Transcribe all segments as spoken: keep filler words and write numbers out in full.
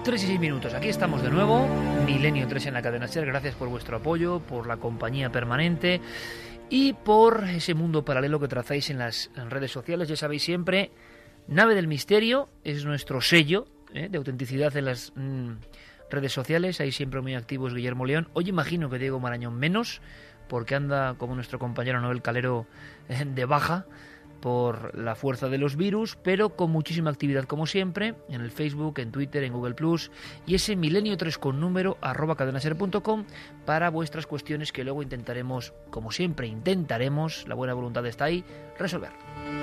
tres y seis minutos, aquí estamos de nuevo, Milenio tres en la cadena SER. Gracias por vuestro apoyo, por la compañía permanente y por ese mundo paralelo que trazáis en las en redes sociales. Ya sabéis siempre, Nave del Misterio es nuestro sello ¿eh? de autenticidad en las mmm, redes sociales. Ahí siempre muy activos Guillermo León. Hoy imagino que Diego Marañón menos, porque anda como nuestro compañero Noel Calero eh, de baja por la fuerza de los virus, pero con muchísima actividad como siempre, en el Facebook, en Twitter, en Google Plus, y ese milenio tres con número, arroba cadenaser punto com, para vuestras cuestiones que luego intentaremos, como siempre, intentaremos, la buena voluntad está ahí, resolver.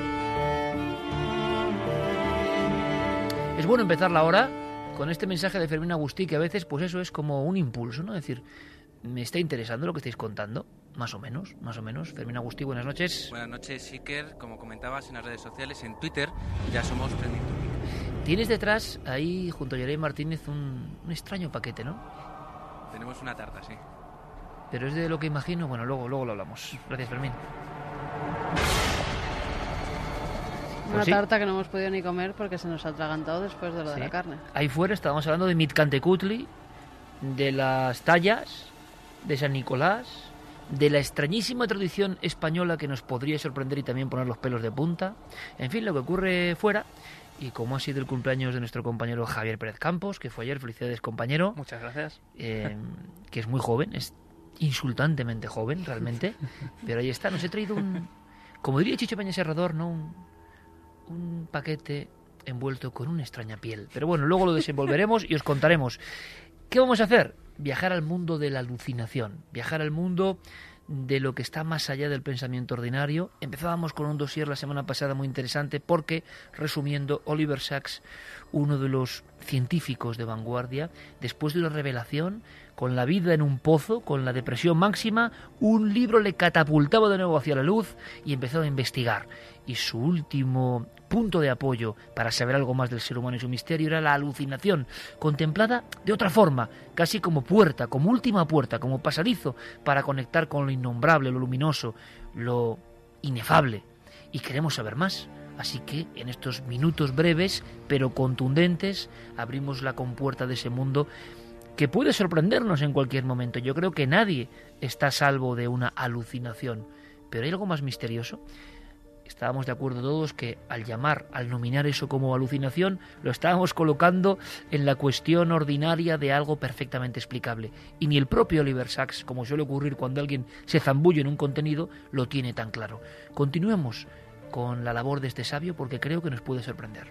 Es bueno empezar la hora con este mensaje de Fermín Agustí, que a veces, pues eso es como un impulso, ¿no? Es decir, me está interesando lo que estáis contando, más o menos, más o menos. Fermín Agustí, buenas noches. Buenas noches, Iker. Como comentabas en las redes sociales, en Twitter, ya somos trending topic. Tienes detrás, ahí, junto a Yerey Martínez, un, un extraño paquete, ¿no? Tenemos una tarta, sí. Pero es de lo que imagino, bueno, luego, luego lo hablamos. Gracias, Fermín. Una Pues sí. tarta que no hemos podido ni comer porque se nos ha atragantado después de lo Sí. de la carne. Ahí fuera estábamos hablando de Mitcantecutli, de las tallas, de San Nicolás, de la extrañísima tradición española que nos podría sorprender y también poner los pelos de punta. En fin, lo que ocurre fuera. Y como ha sido el cumpleaños de nuestro compañero Javier Pérez Campos, que fue ayer, felicidades, compañero. Muchas gracias. Eh, que es muy joven, es insultantemente joven, realmente. Pero ahí está, nos he traído un, como diría Chicho Peña Serrador, ¿no? Un, un paquete envuelto con una extraña piel. Pero bueno, luego lo desenvolveremos y os contaremos. ¿Qué vamos a hacer? Viajar al mundo de la alucinación, viajar al mundo de lo que está más allá del pensamiento ordinario. Empezábamos con un dossier la semana pasada muy interesante porque, resumiendo, Oliver Sacks, uno de los científicos de vanguardia, después de una revelación, con la vida en un pozo, con la depresión máxima, un libro le catapultaba de nuevo hacia la luz y empezó a investigar. Y su último punto de apoyo para saber algo más del ser humano y su misterio era la alucinación, contemplada de otra forma, casi como puerta, como última puerta, como pasadizo para conectar con lo innombrable, lo luminoso, lo inefable. Y queremos saber más. Así que en estos minutos breves, pero contundentes, abrimos la compuerta de ese mundo que puede sorprendernos en cualquier momento. Yo creo que nadie está a salvo de una alucinación. Pero ¿hay algo más misterioso? Estábamos de acuerdo todos que al llamar, al nominar eso como alucinación, lo estábamos colocando en la cuestión ordinaria de algo perfectamente explicable. Y ni el propio Oliver Sacks, como suele ocurrir cuando alguien se zambulle en un contenido, lo tiene tan claro. Continuemos con la labor de este sabio porque creo que nos puede sorprender.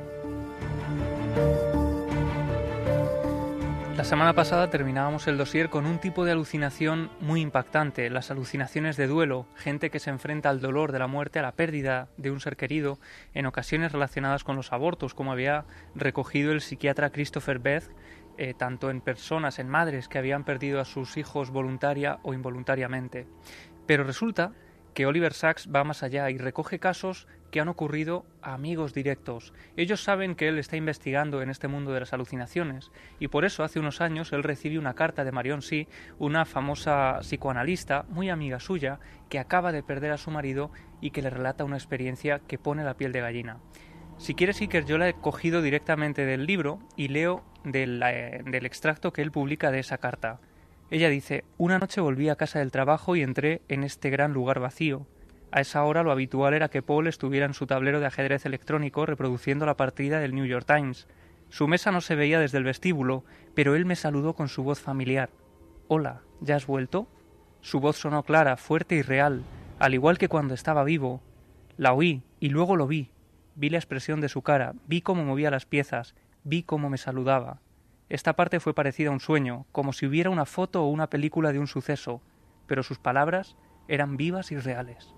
La semana pasada terminábamos el dossier con un tipo de alucinación muy impactante, las alucinaciones de duelo, gente que se enfrenta al dolor de la muerte, a la pérdida de un ser querido, en ocasiones relacionadas con los abortos, como había recogido el psiquiatra Christopher Beth, eh, tanto en personas, en madres que habían perdido a sus hijos voluntaria o involuntariamente. Pero resulta que Oliver Sacks va más allá y recoge casos que han ocurrido a amigos directos. Ellos saben que él está investigando en este mundo de las alucinaciones y por eso hace unos años él recibe una carta de Marion Sí, una famosa psicoanalista muy amiga suya que acaba de perder a su marido y que le relata una experiencia que pone la piel de gallina. Si quieres, Iker, yo la he cogido directamente del libro y leo del, eh, del extracto que él publica de esa carta. Ella dice: una noche volví a casa del trabajo y entré en este gran lugar vacío. A esa hora lo habitual era que Paul estuviera en su tablero de ajedrez electrónico reproduciendo la partida del New York Times. Su mesa no se veía desde el vestíbulo, pero él me saludó con su voz familiar. «Hola, ¿ya has vuelto?» Su voz sonó clara, fuerte y real, al igual que cuando estaba vivo. La oí y luego lo vi. Vi la expresión de su cara, vi cómo movía las piezas, vi cómo me saludaba. Esta parte fue parecida a un sueño, como si hubiera una foto o una película de un suceso, pero sus palabras eran vivas y reales.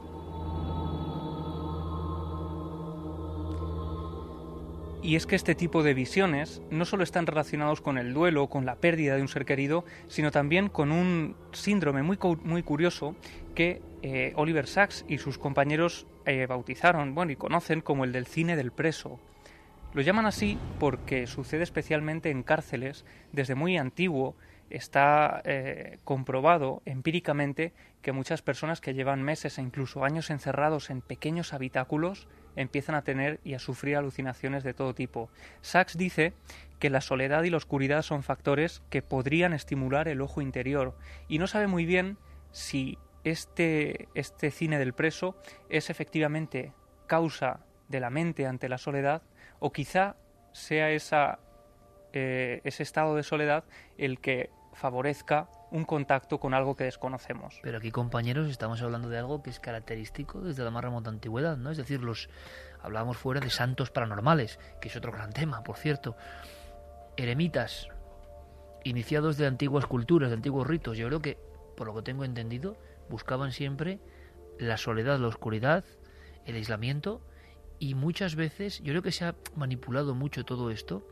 Y es que este tipo de visiones no solo están relacionados con el duelo o con la pérdida de un ser querido, sino también con un síndrome muy, muy curioso que eh, Oliver Sacks y sus compañeros eh, bautizaron, bueno, y conocen como el del cine del preso. Lo llaman así porque sucede especialmente en cárceles. Desde muy antiguo está eh, comprobado empíricamente que muchas personas que llevan meses e incluso años encerrados en pequeños habitáculos empiezan a tener y a sufrir alucinaciones de todo tipo. Sacks dice que la soledad y la oscuridad son factores que podrían estimular el ojo interior, y no sabe muy bien si este, este cine del preso es efectivamente causa de la mente ante la soledad, o quizá sea esa, eh, ese estado de soledad el que favorezca un contacto con algo que desconocemos. Pero aquí, compañeros, estamos hablando de algo que es característico desde la más remota antigüedad, ¿no? Es decir, los hablábamos fuera de santos paranormales, que es otro gran tema, por cierto. Eremitas, iniciados de antiguas culturas, de antiguos ritos, yo creo que, por lo que tengo entendido, buscaban siempre la soledad, la oscuridad, el aislamiento, y muchas veces, yo creo que se ha manipulado mucho todo esto,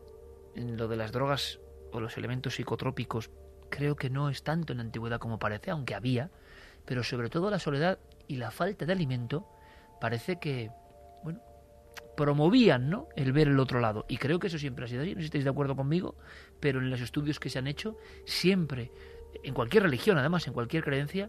en lo de las drogas o los elementos psicotrópicos. Creo que no es tanto en la antigüedad como parece, aunque había, pero sobre todo la soledad y la falta de alimento parece que, bueno, promovían, ¿no?, el ver el otro lado. Y creo que eso siempre ha sido así, no sé si estáis de acuerdo conmigo, pero en los estudios que se han hecho, siempre, en cualquier religión, además, en cualquier creencia,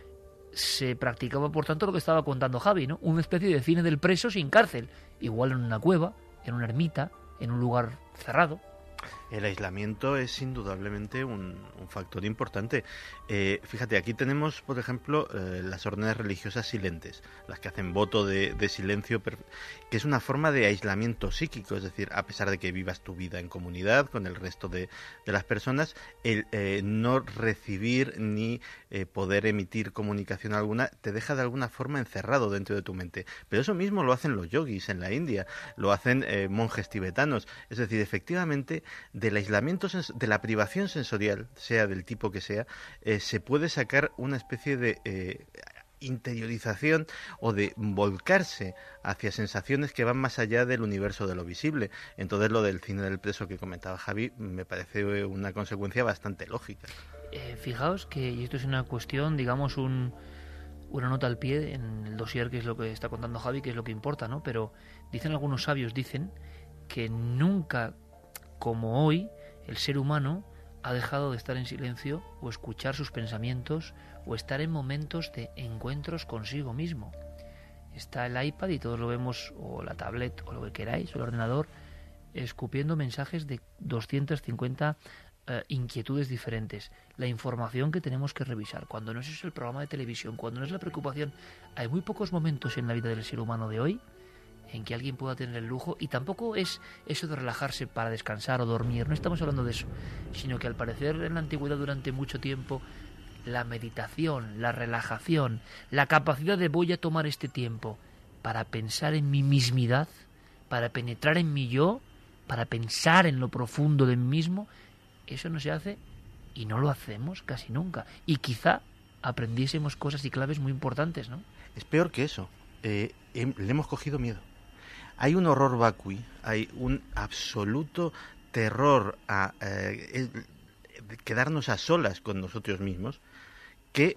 se practicaba, por tanto, lo que estaba contando Javi, ¿no? Una especie de cine del preso sin cárcel, igual en una cueva, en una ermita, en un lugar cerrado. El aislamiento es indudablemente un, un factor importante. Eh, fíjate, aquí tenemos, por ejemplo, eh, las órdenes religiosas silentes, las que hacen voto de, de silencio, que es una forma de aislamiento psíquico, es decir, a pesar de que vivas tu vida en comunidad con el resto de, de las personas, el eh, no recibir ni eh, poder emitir comunicación alguna te deja de alguna forma encerrado dentro de tu mente. Pero eso mismo lo hacen los yogis en la India, lo hacen eh, monjes tibetanos, es decir, efectivamente, del aislamiento, de la privación sensorial, sea del tipo que sea, eh, se puede sacar una especie de eh, interiorización o de volcarse hacia sensaciones que van más allá del universo de lo visible. Entonces lo del cine del preso que comentaba Javi me parece una consecuencia bastante lógica. Eh, fijaos que, y esto es una cuestión, digamos, un, una nota al pie en el dossier, que es lo que está contando Javi, que es lo que importa, ¿no? Pero dicen algunos sabios, dicen que nunca como hoy, el ser humano ha dejado de estar en silencio o escuchar sus pensamientos o estar en momentos de encuentros consigo mismo. Está el iPad y todos lo vemos, o la tablet, o lo que queráis, o el ordenador, escupiendo mensajes de doscientas cincuenta eh, inquietudes diferentes. La información que tenemos que revisar. Cuando no es el programa de televisión, cuando no es la preocupación, hay muy pocos momentos en la vida del ser humano de hoy en que alguien pueda tener el lujo, y tampoco es eso de relajarse para descansar o dormir, no estamos hablando de eso, sino que al parecer en la antigüedad durante mucho tiempo la meditación, la relajación, la capacidad de voy a tomar este tiempo para pensar en mi mismidad, para penetrar en mi yo, para pensar en lo profundo de mí mismo, eso no se hace y no lo hacemos casi nunca, y quizá aprendiésemos cosas y claves muy importantes, ¿no? Es peor que eso, eh, le hemos cogido miedo. Hay un horror vacui, hay un absoluto terror a eh, quedarnos a solas con nosotros mismos, que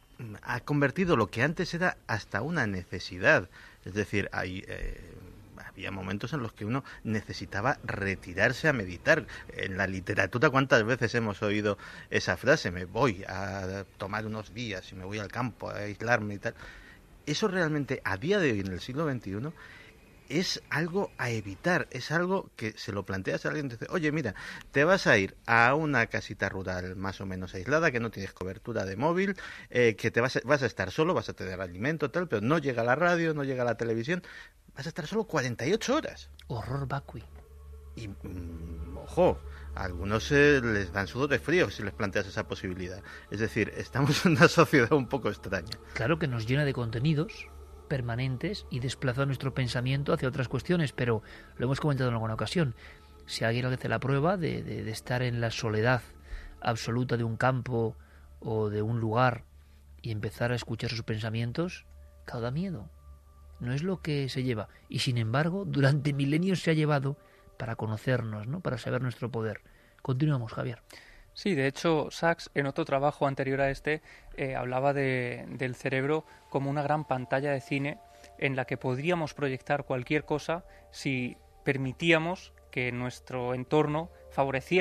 ha convertido lo que antes era hasta una necesidad. Es decir, hay, eh, había momentos en los que uno necesitaba retirarse a meditar. En la literatura, ¿cuántas veces hemos oído esa frase? Me voy a tomar unos días y me voy al campo a aislarme y tal. Eso realmente, a día de hoy, en el siglo veintiuno, es algo a evitar, es algo que se lo planteas a alguien y te dice, oye, mira, te vas a ir a una casita rural más o menos aislada, que no tienes cobertura de móvil, eh, que te vas a, vas a estar solo, vas a tener alimento, tal, pero no llega la radio, no llega la televisión, vas a estar solo cuarenta y ocho horas. Horror vacui. Y, mmm, ojo, a algunos eh, les dan sudor de frío si les planteas esa posibilidad. Es decir, estamos en una sociedad un poco extraña. Claro que nos llena de contenidos permanentes y desplaza nuestro pensamiento hacia otras cuestiones, pero lo hemos comentado en alguna ocasión. Si alguien hace la prueba de, de, de estar en la soledad absoluta de un campo o de un lugar y empezar a escuchar sus pensamientos, causa miedo. No es lo que se lleva. Y sin embargo, durante milenios se ha llevado para conocernos, ¿no? Para saber nuestro poder. Continuamos, Javier. Sí, de hecho, Sachs, en otro trabajo anterior a este, eh, hablaba de, del cerebro como una gran pantalla de cine en la que podríamos proyectar cualquier cosa si permitíamos que nuestro entorno favoreciera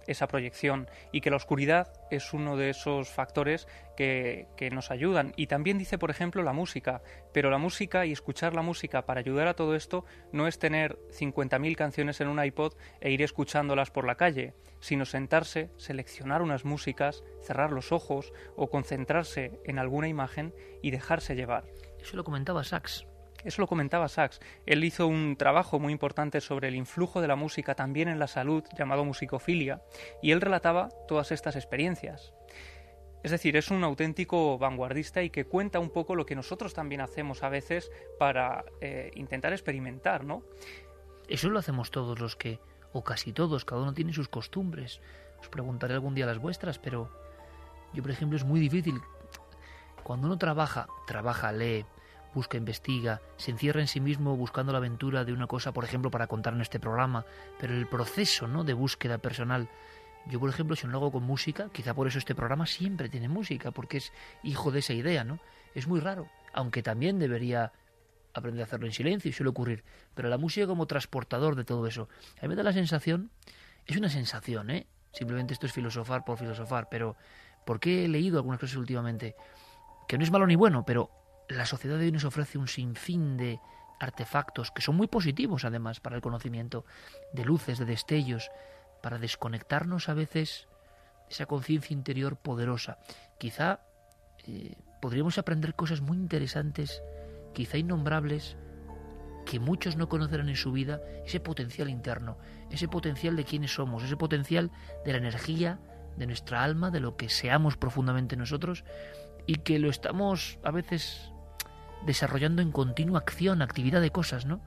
esa proyección y que la oscuridad es uno de esos factores que, que nos ayudan. Y también dice, por ejemplo, la música, pero la música y escuchar la música para ayudar a todo esto no es tener cincuenta mil canciones en un iPod e ir escuchándolas por la calle, sino sentarse, seleccionar unas músicas, cerrar los ojos o concentrarse en alguna imagen y dejarse llevar. Eso lo comentaba Sachs. Eso lo comentaba Sachs. Él hizo un trabajo muy importante sobre el influjo de la música también en la salud, llamado musicofilia, y él relataba todas estas experiencias. Es decir, es un auténtico vanguardista y que cuenta un poco lo que nosotros también hacemos a veces para eh, intentar experimentar, ¿no? Eso lo hacemos todos los que, o casi todos, cada uno tiene sus costumbres. Os preguntaré algún día las vuestras, pero yo, por ejemplo, es muy difícil. Cuando uno trabaja, trabaja, lee, busca, investiga, se encierra en sí mismo buscando la aventura de una cosa, por ejemplo, para contar en este programa, pero el proceso, ¿no?, de búsqueda personal. Yo, por ejemplo, si no lo hago con música, quizá por eso este programa siempre tiene música, porque es hijo de esa idea, ¿no? Es muy raro, aunque también debería aprender a hacerlo en silencio y suele ocurrir, pero la música como transportador de todo eso. A mí me da la sensación, es una sensación, ¿eh? Simplemente esto es filosofar por filosofar, pero porque he leído algunas cosas últimamente, que no es malo ni bueno, pero la sociedad de hoy nos ofrece un sinfín de artefactos que son muy positivos, además, para el conocimiento, de luces, de destellos, para desconectarnos a veces de esa conciencia interior poderosa. Quizá eh, podríamos aprender cosas muy interesantes, quizá innombrables, que muchos no conocerán en su vida, ese potencial interno, ese potencial de quiénes somos, ese potencial de la energía, de nuestra alma, de lo que seamos profundamente nosotros, y que lo estamos a veces desarrollando en continua acción, actividad de cosas, ¿no?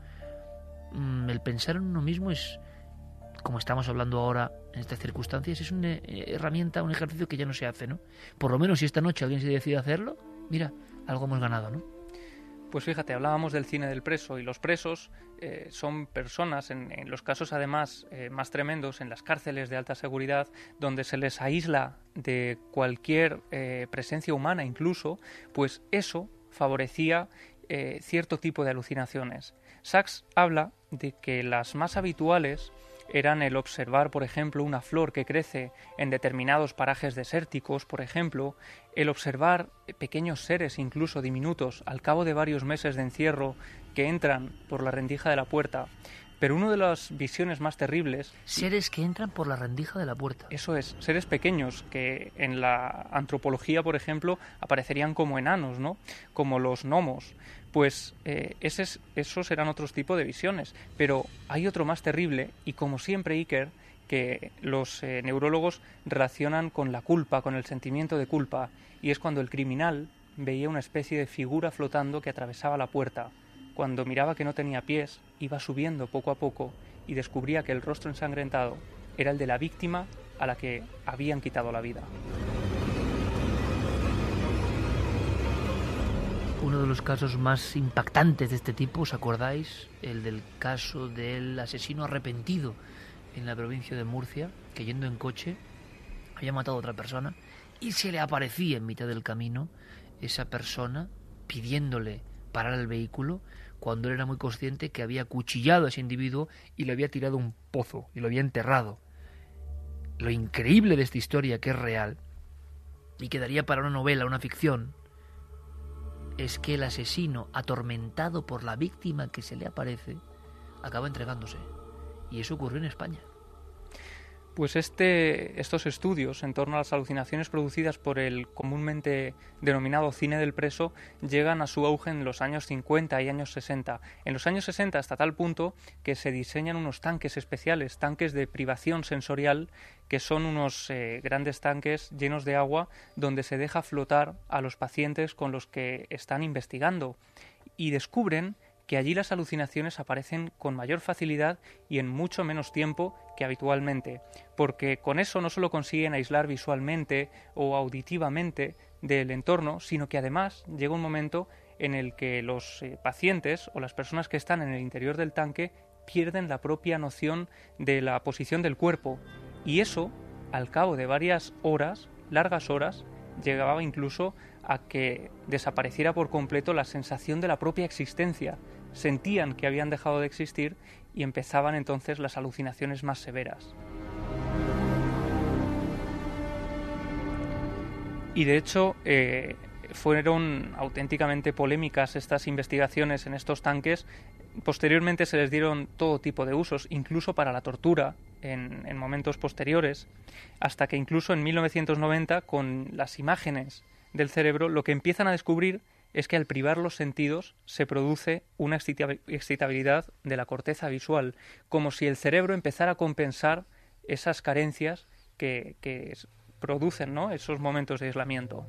El pensar en uno mismo es, como estamos hablando ahora en estas circunstancias, es una herramienta, un ejercicio que ya no se hace, ¿no? Por lo menos si esta noche alguien se decide hacerlo, mira, algo hemos ganado, ¿no? Pues fíjate, hablábamos del cine del preso, y los presos eh, son personas, en, en los casos además eh, más tremendos, en las cárceles de alta seguridad, donde se les aísla de cualquier eh, presencia humana incluso, pues eso favorecía eh, cierto tipo de alucinaciones. Sachs habla de que las más habituales eran el observar, por ejemplo, una flor que crece en determinados parajes desérticos, por ejemplo, el observar pequeños seres, incluso diminutos, al cabo de varios meses de encierro, que entran por la rendija de la puerta. Pero una de las visiones más terribles... Seres que entran por la rendija de la puerta. Eso es, seres pequeños que en la antropología, por ejemplo, aparecerían como enanos, ¿no? Como los gnomos. Pues eh, esos, esos eran otros tipos de visiones. Pero hay otro más terrible, y como siempre, Iker, que los eh, neurólogos relacionan con la culpa, con el sentimiento de culpa, y es cuando el criminal veía una especie de figura flotando que atravesaba la puerta. Cuando miraba que no tenía pies, iba subiendo poco a poco y descubría que el rostro ensangrentado era el de la víctima a la que habían quitado la vida. Uno de los casos más impactantes de este tipo, ¿os acordáis? El del caso del asesino arrepentido en la provincia de Murcia, que yendo en coche había matado a otra persona y se le aparecía en mitad del camino esa persona pidiéndole parar el vehículo, cuando él era muy consciente que había acuchillado a ese individuo y lo había tirado a un pozo y lo había enterrado. Lo increíble de esta historia, que es real y que daría para una novela, una ficción, es que el asesino, atormentado por la víctima que se le aparece, acaba entregándose. Y eso ocurrió en España. Pues este, estos estudios en torno a las alucinaciones producidas por el comúnmente denominado cine del preso llegan a su auge en los años cincuenta y años sesenta. En los años sesenta hasta tal punto que se diseñan unos tanques especiales, tanques de privación sensorial, que son unos eh, grandes tanques llenos de agua donde se deja flotar a los pacientes con los que están investigando, y descubren que allí las alucinaciones aparecen con mayor facilidad y en mucho menos tiempo que habitualmente, porque con eso no solo consiguen aislar visualmente o auditivamente del entorno, sino que además llega un momento en el que los eh, pacientes o las personas que están en el interior del tanque pierden la propia noción de la posición del cuerpo, y eso, al cabo de varias horas, largas horas, llegaba incluso a que desapareciera por completo la sensación de la propia existencia. Sentían que habían dejado de existir y empezaban entonces las alucinaciones más severas. Y de hecho eh, fueron auténticamente polémicas estas investigaciones en estos tanques. Posteriormente se les dieron todo tipo de usos, incluso para la tortura en, en momentos posteriores, hasta que incluso en mil novecientos noventa, con las imágenes del cerebro, lo que empiezan a descubrir es que al privar los sentidos se produce una excitabilidad de la corteza visual, como si el cerebro empezara a compensar esas carencias que, que producen, ¿no?, esos momentos de aislamiento.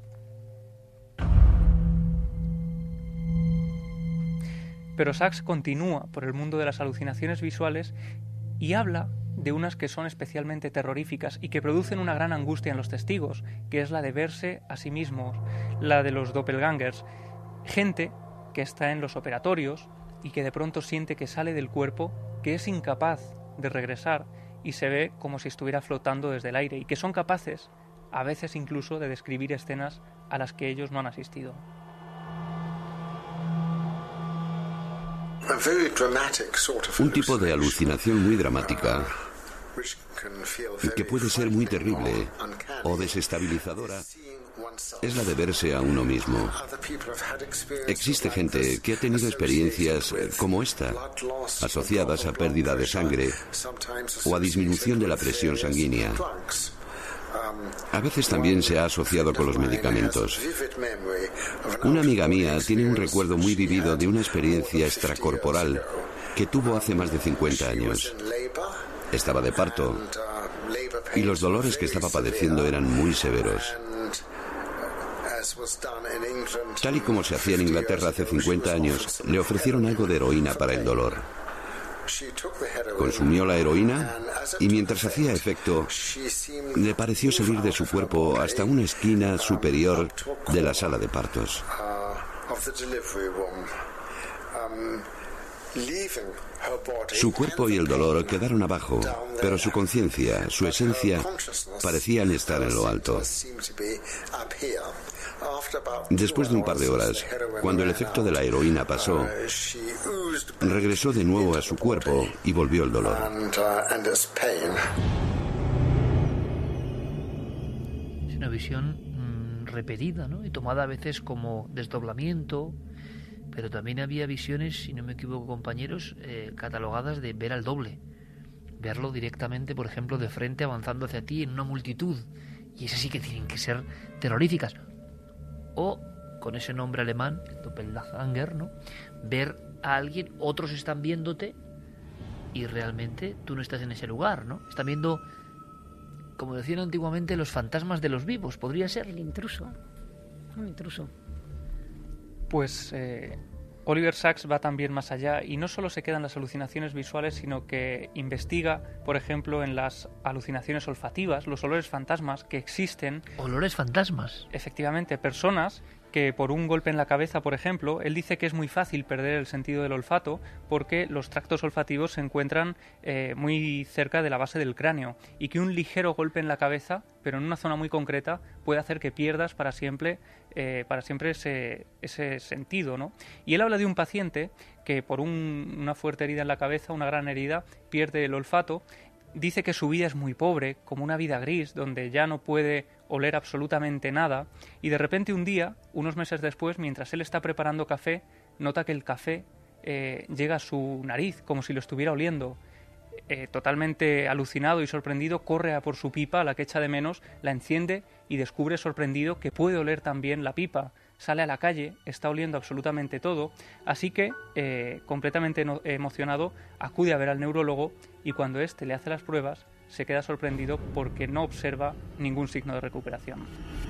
Pero Sachs continúa por el mundo de las alucinaciones visuales y habla de unas que son especialmente terroríficas y que producen una gran angustia en los testigos, que es la de verse a sí mismos, la de los doppelgangers, gente que está en los operatorios y que de pronto siente que sale del cuerpo, que es incapaz de regresar y se ve como si estuviera flotando desde el aire, y que son capaces, a veces incluso, de describir escenas a las que ellos no han asistido. Un tipo de alucinación muy dramática que puede ser muy terrible o desestabilizadora es la de verse a uno mismo. Existe gente que ha tenido experiencias como esta, asociadas a pérdida de sangre o a disminución de la presión sanguínea. A veces también se ha asociado con los medicamentos. Una amiga mía tiene un recuerdo muy vivido de una experiencia extracorporal que tuvo hace más de cincuenta años. Estaba de parto y los dolores que estaba padeciendo eran muy severos. Tal y como se hacía en Inglaterra hace cincuenta años, le ofrecieron algo de heroína para el dolor. Consumió la heroína y mientras hacía efecto, le pareció salir de su cuerpo hasta una esquina superior de la sala de partos. Su cuerpo y el dolor quedaron abajo, pero su conciencia, su esencia, parecían estar en lo alto. Después de un par de horas, cuando el efecto de la heroína pasó, regresó de nuevo a su cuerpo y volvió el dolor. Es una visión mmm, repetida, ¿no?, y tomada a veces como desdoblamiento, pero también había visiones, si no me equivoco, compañeros, eh, catalogadas de ver al doble. Verlo directamente, por ejemplo, de frente avanzando hacia ti en una multitud. Y esas sí que tienen que ser terroríficas. O, con ese nombre alemán, el Doppelganger, ¿no?, ver a alguien, otros están viéndote y realmente tú no estás en ese lugar, ¿no? Están viendo, como decían antiguamente, los fantasmas de los vivos, podría ser. El intruso. Un intruso. Pues eh, Oliver Sacks va también más allá y no solo se quedan las alucinaciones visuales, sino que investiga, por ejemplo, en las alucinaciones olfativas, los olores fantasmas que existen. ¿Olores fantasmas? Efectivamente, personas que por un golpe en la cabeza, por ejemplo, él dice que es muy fácil perder el sentido del olfato porque los tractos olfativos se encuentran eh, muy cerca de la base del cráneo y que un ligero golpe en la cabeza, pero en una zona muy concreta, puede hacer que pierdas para siempre, eh, para siempre ese, ese sentido, ¿no? Y él habla de un paciente que por un, una fuerte herida en la cabeza, una gran herida, pierde el olfato. Dice que su vida es muy pobre, como una vida gris, donde ya no puede oler absolutamente nada, y de repente un día, unos meses después, mientras él está preparando café, nota que el café eh, llega a su nariz, como si lo estuviera oliendo. Eh, totalmente alucinado y sorprendido, corre a por su pipa, a la que echa de menos, la enciende y descubre sorprendido que puede oler también la pipa. Sale a la calle, está oliendo absolutamente todo, así que, eh, completamente no, emocionado, acude a ver al neurólogo y cuando éste le hace las pruebas, se queda sorprendido porque no observa ningún signo de recuperación.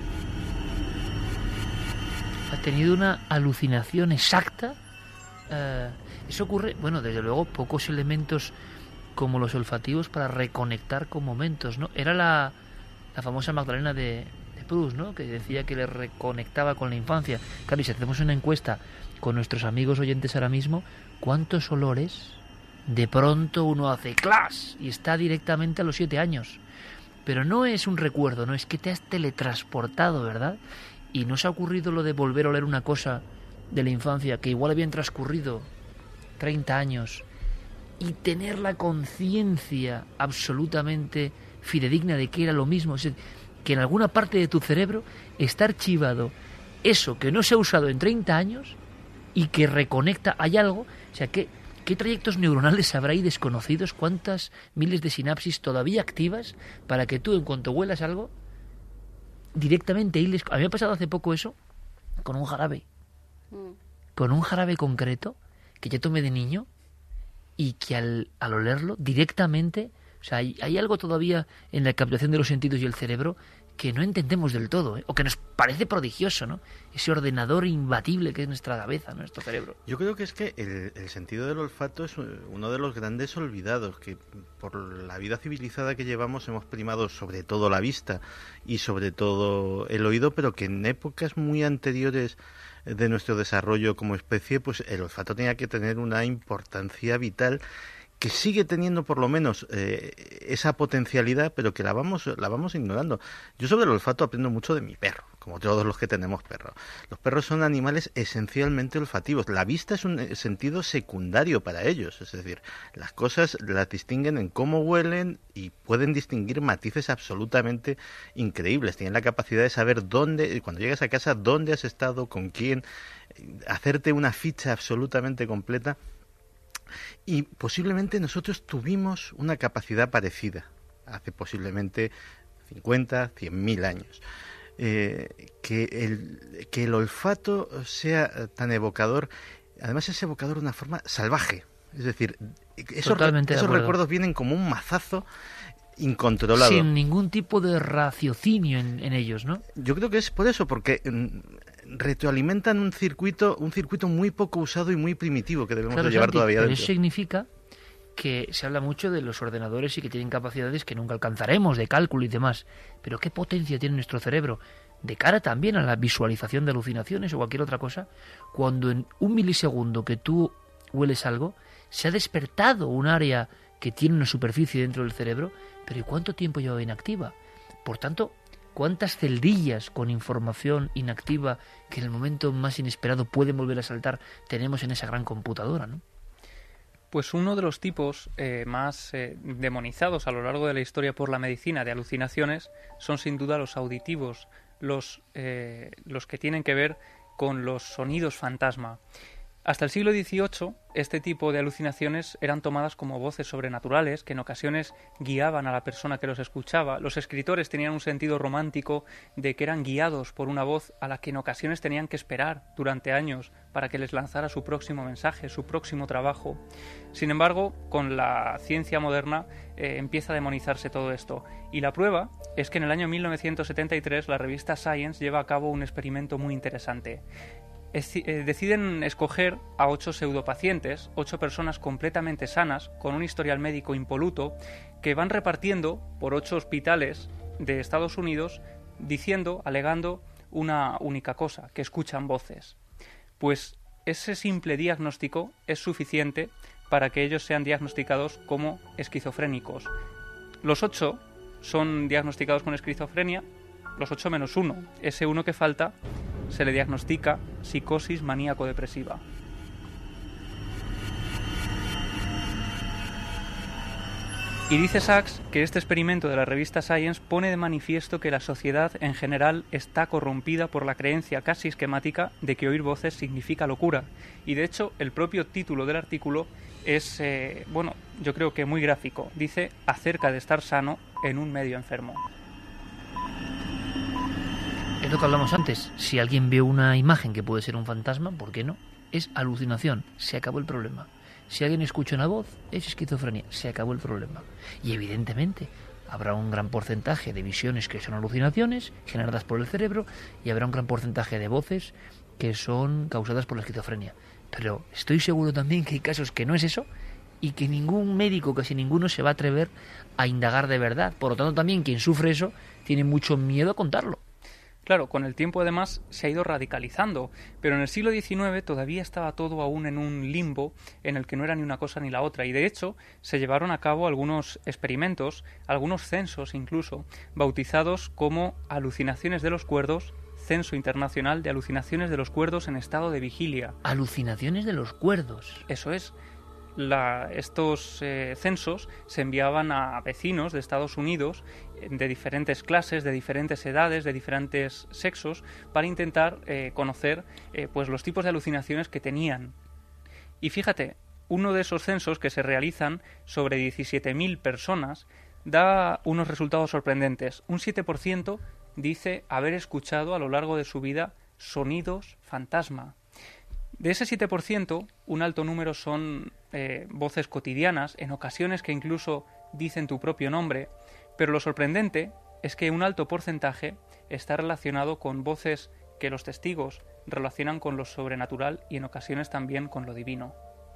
Ha tenido una alucinación exacta. Eh, eso ocurre, bueno, desde luego, pocos elementos como los olfativos para reconectar con momentos, ¿no? Era la, la famosa Magdalena de, de Proust, ¿no?, que decía que le reconectaba con la infancia. Claro, y si hacemos una encuesta con nuestros amigos oyentes ahora mismo, ¿cuántos olores de pronto uno hace ¡clas! Y está directamente a los siete años? Pero no es un recuerdo, no, es que te has teletransportado, ¿verdad? Y no se ha ocurrido lo de volver a oler una cosa de la infancia que igual habían transcurrido treinta años y tener la conciencia absolutamente fidedigna de que era lo mismo. que en alguna parte de tu cerebro está archivado eso que no se ha usado en treinta años y que reconecta, hay algo, o sea, ¿qué, qué trayectos neuronales habrá ahí desconocidos? ¿Cuántas miles de sinapsis todavía activas para que tú, en cuanto huelas algo, directamente hiles? A mí me ha pasado hace poco eso con un jarabe, mm. con un jarabe concreto que yo tomé de niño y que al, al olerlo directamente, o sea, hay, hay algo todavía en la captación de los sentidos y el cerebro que no entendemos del todo, ¿eh? O que nos parece prodigioso, ¿no? Ese ordenador imbatible que es nuestra cabeza, nuestro cerebro. Yo creo que es que el, el sentido del olfato es uno de los grandes olvidados, que por la vida civilizada que llevamos hemos primado sobre todo la vista y sobre todo el oído, pero que en épocas muy anteriores de nuestro desarrollo como especie, pues el olfato tenía que tener una importancia vital, que sigue teniendo por lo menos eh, esa potencialidad, pero que la vamos la vamos ignorando. Yo sobre el olfato aprendo mucho de mi perro, como todos los que tenemos perros. Los perros son animales esencialmente olfativos. La vista es un sentido secundario para ellos, es decir, las cosas las distinguen en cómo huelen y pueden distinguir matices absolutamente increíbles. Tienen la capacidad de saber dónde, cuando llegas a casa, dónde has estado, con quién, hacerte una ficha absolutamente completa. Y posiblemente nosotros tuvimos una capacidad parecida hace posiblemente cincuenta, cien mil años. Eh, que, el, que el olfato sea tan evocador, además es evocador de una forma salvaje. Es decir, esos, esos recuerdos vienen como un mazazo incontrolado. Sin ningún tipo de raciocinio en, en ellos, ¿no? Yo creo que es por eso, porque retroalimentan un circuito un circuito muy poco usado y muy primitivo que debemos claro, de llevar Santi, todavía pero dentro. Eso significa que se habla mucho de los ordenadores y que tienen capacidades que nunca alcanzaremos, de cálculo y demás. Pero ¿qué potencia tiene nuestro cerebro de cara también a la visualización de alucinaciones o cualquier otra cosa? Cuando en un milisegundo que tú hueles algo, se ha despertado un área que tiene una superficie dentro del cerebro, pero ¿y cuánto tiempo lleva inactiva? Por tanto, ¿cuántas celdillas con información inactiva que en el momento más inesperado pueden volver a saltar tenemos en esa gran computadora, ¿no? Pues uno de los tipos eh, más eh, demonizados a lo largo de la historia por la medicina de alucinaciones son sin duda los auditivos, los, eh, los que tienen que ver con los sonidos fantasma. Hasta el siglo dieciocho, este tipo de alucinaciones eran tomadas como voces sobrenaturales que en ocasiones guiaban a la persona que los escuchaba. Los escritores tenían un sentido romántico de que eran guiados por una voz a la que en ocasiones tenían que esperar durante años para que les lanzara su próximo mensaje, su próximo trabajo. Sin embargo, con la ciencia moderna eh, empieza a demonizarse todo esto. Y la prueba es que en el año mil novecientos setenta y tres la revista Science lleva a cabo un experimento muy interesante. Deciden escoger a ocho pseudopacientes, ocho personas completamente sanas, con un historial médico impoluto, que van repartiendo por ocho hospitales de Estados Unidos, diciendo, alegando una única cosa, que escuchan voces. Pues ese simple diagnóstico es suficiente para que ellos sean diagnosticados como esquizofrénicos. Los ocho son diagnosticados con esquizofrenia, los ocho menos uno. Ese uno que falta se le diagnostica psicosis maníaco-depresiva. Y dice Sachs que este experimento de la revista Science pone de manifiesto que la sociedad en general está corrompida por la creencia casi esquemática de que oír voces significa locura. Y de hecho el propio título del artículo es, eh, bueno, yo creo que muy gráfico. Dice acerca de estar sano en un medio enfermo. Es lo que hablamos antes. Si alguien ve una imagen que puede ser un fantasma, ¿por qué no? Es alucinación. Se acabó el problema. Si alguien escucha una voz, es esquizofrenia. Se acabó el problema. Y evidentemente habrá un gran porcentaje de visiones que son alucinaciones generadas por el cerebro y habrá un gran porcentaje de voces que son causadas por la esquizofrenia. Pero estoy seguro también que hay casos que no es eso y que ningún médico, casi ninguno, se va a atrever a indagar de verdad. Por lo tanto, también quien sufre eso tiene mucho miedo a contarlo. Claro, con el tiempo además se ha ido radicalizando, pero en el siglo diecinueve todavía estaba todo aún en un limbo en el que no era ni una cosa ni la otra, y de hecho se llevaron a cabo algunos experimentos, algunos censos incluso, bautizados como alucinaciones de los cuerdos, Censo Internacional de Alucinaciones de los Cuerdos en Estado de Vigilia. Alucinaciones de los cuerdos. Eso es. la, estos eh, censos se enviaban a vecinos de Estados Unidos de diferentes clases, de diferentes edades, de diferentes sexos, para intentar eh, conocer eh, pues los tipos de alucinaciones que tenían. Y fíjate, uno de esos censos que se realizan sobre diecisiete mil personas da unos resultados sorprendentes. Un siete por ciento dice haber escuchado a lo largo de su vida sonidos fantasma. De ese siete por ciento, un alto número son eh, voces cotidianas, en ocasiones que incluso dicen tu propio nombre, pero lo sorprendente es que un alto porcentaje está relacionado con voces que los testigos relacionan con lo sobrenatural y en ocasiones también con lo divino.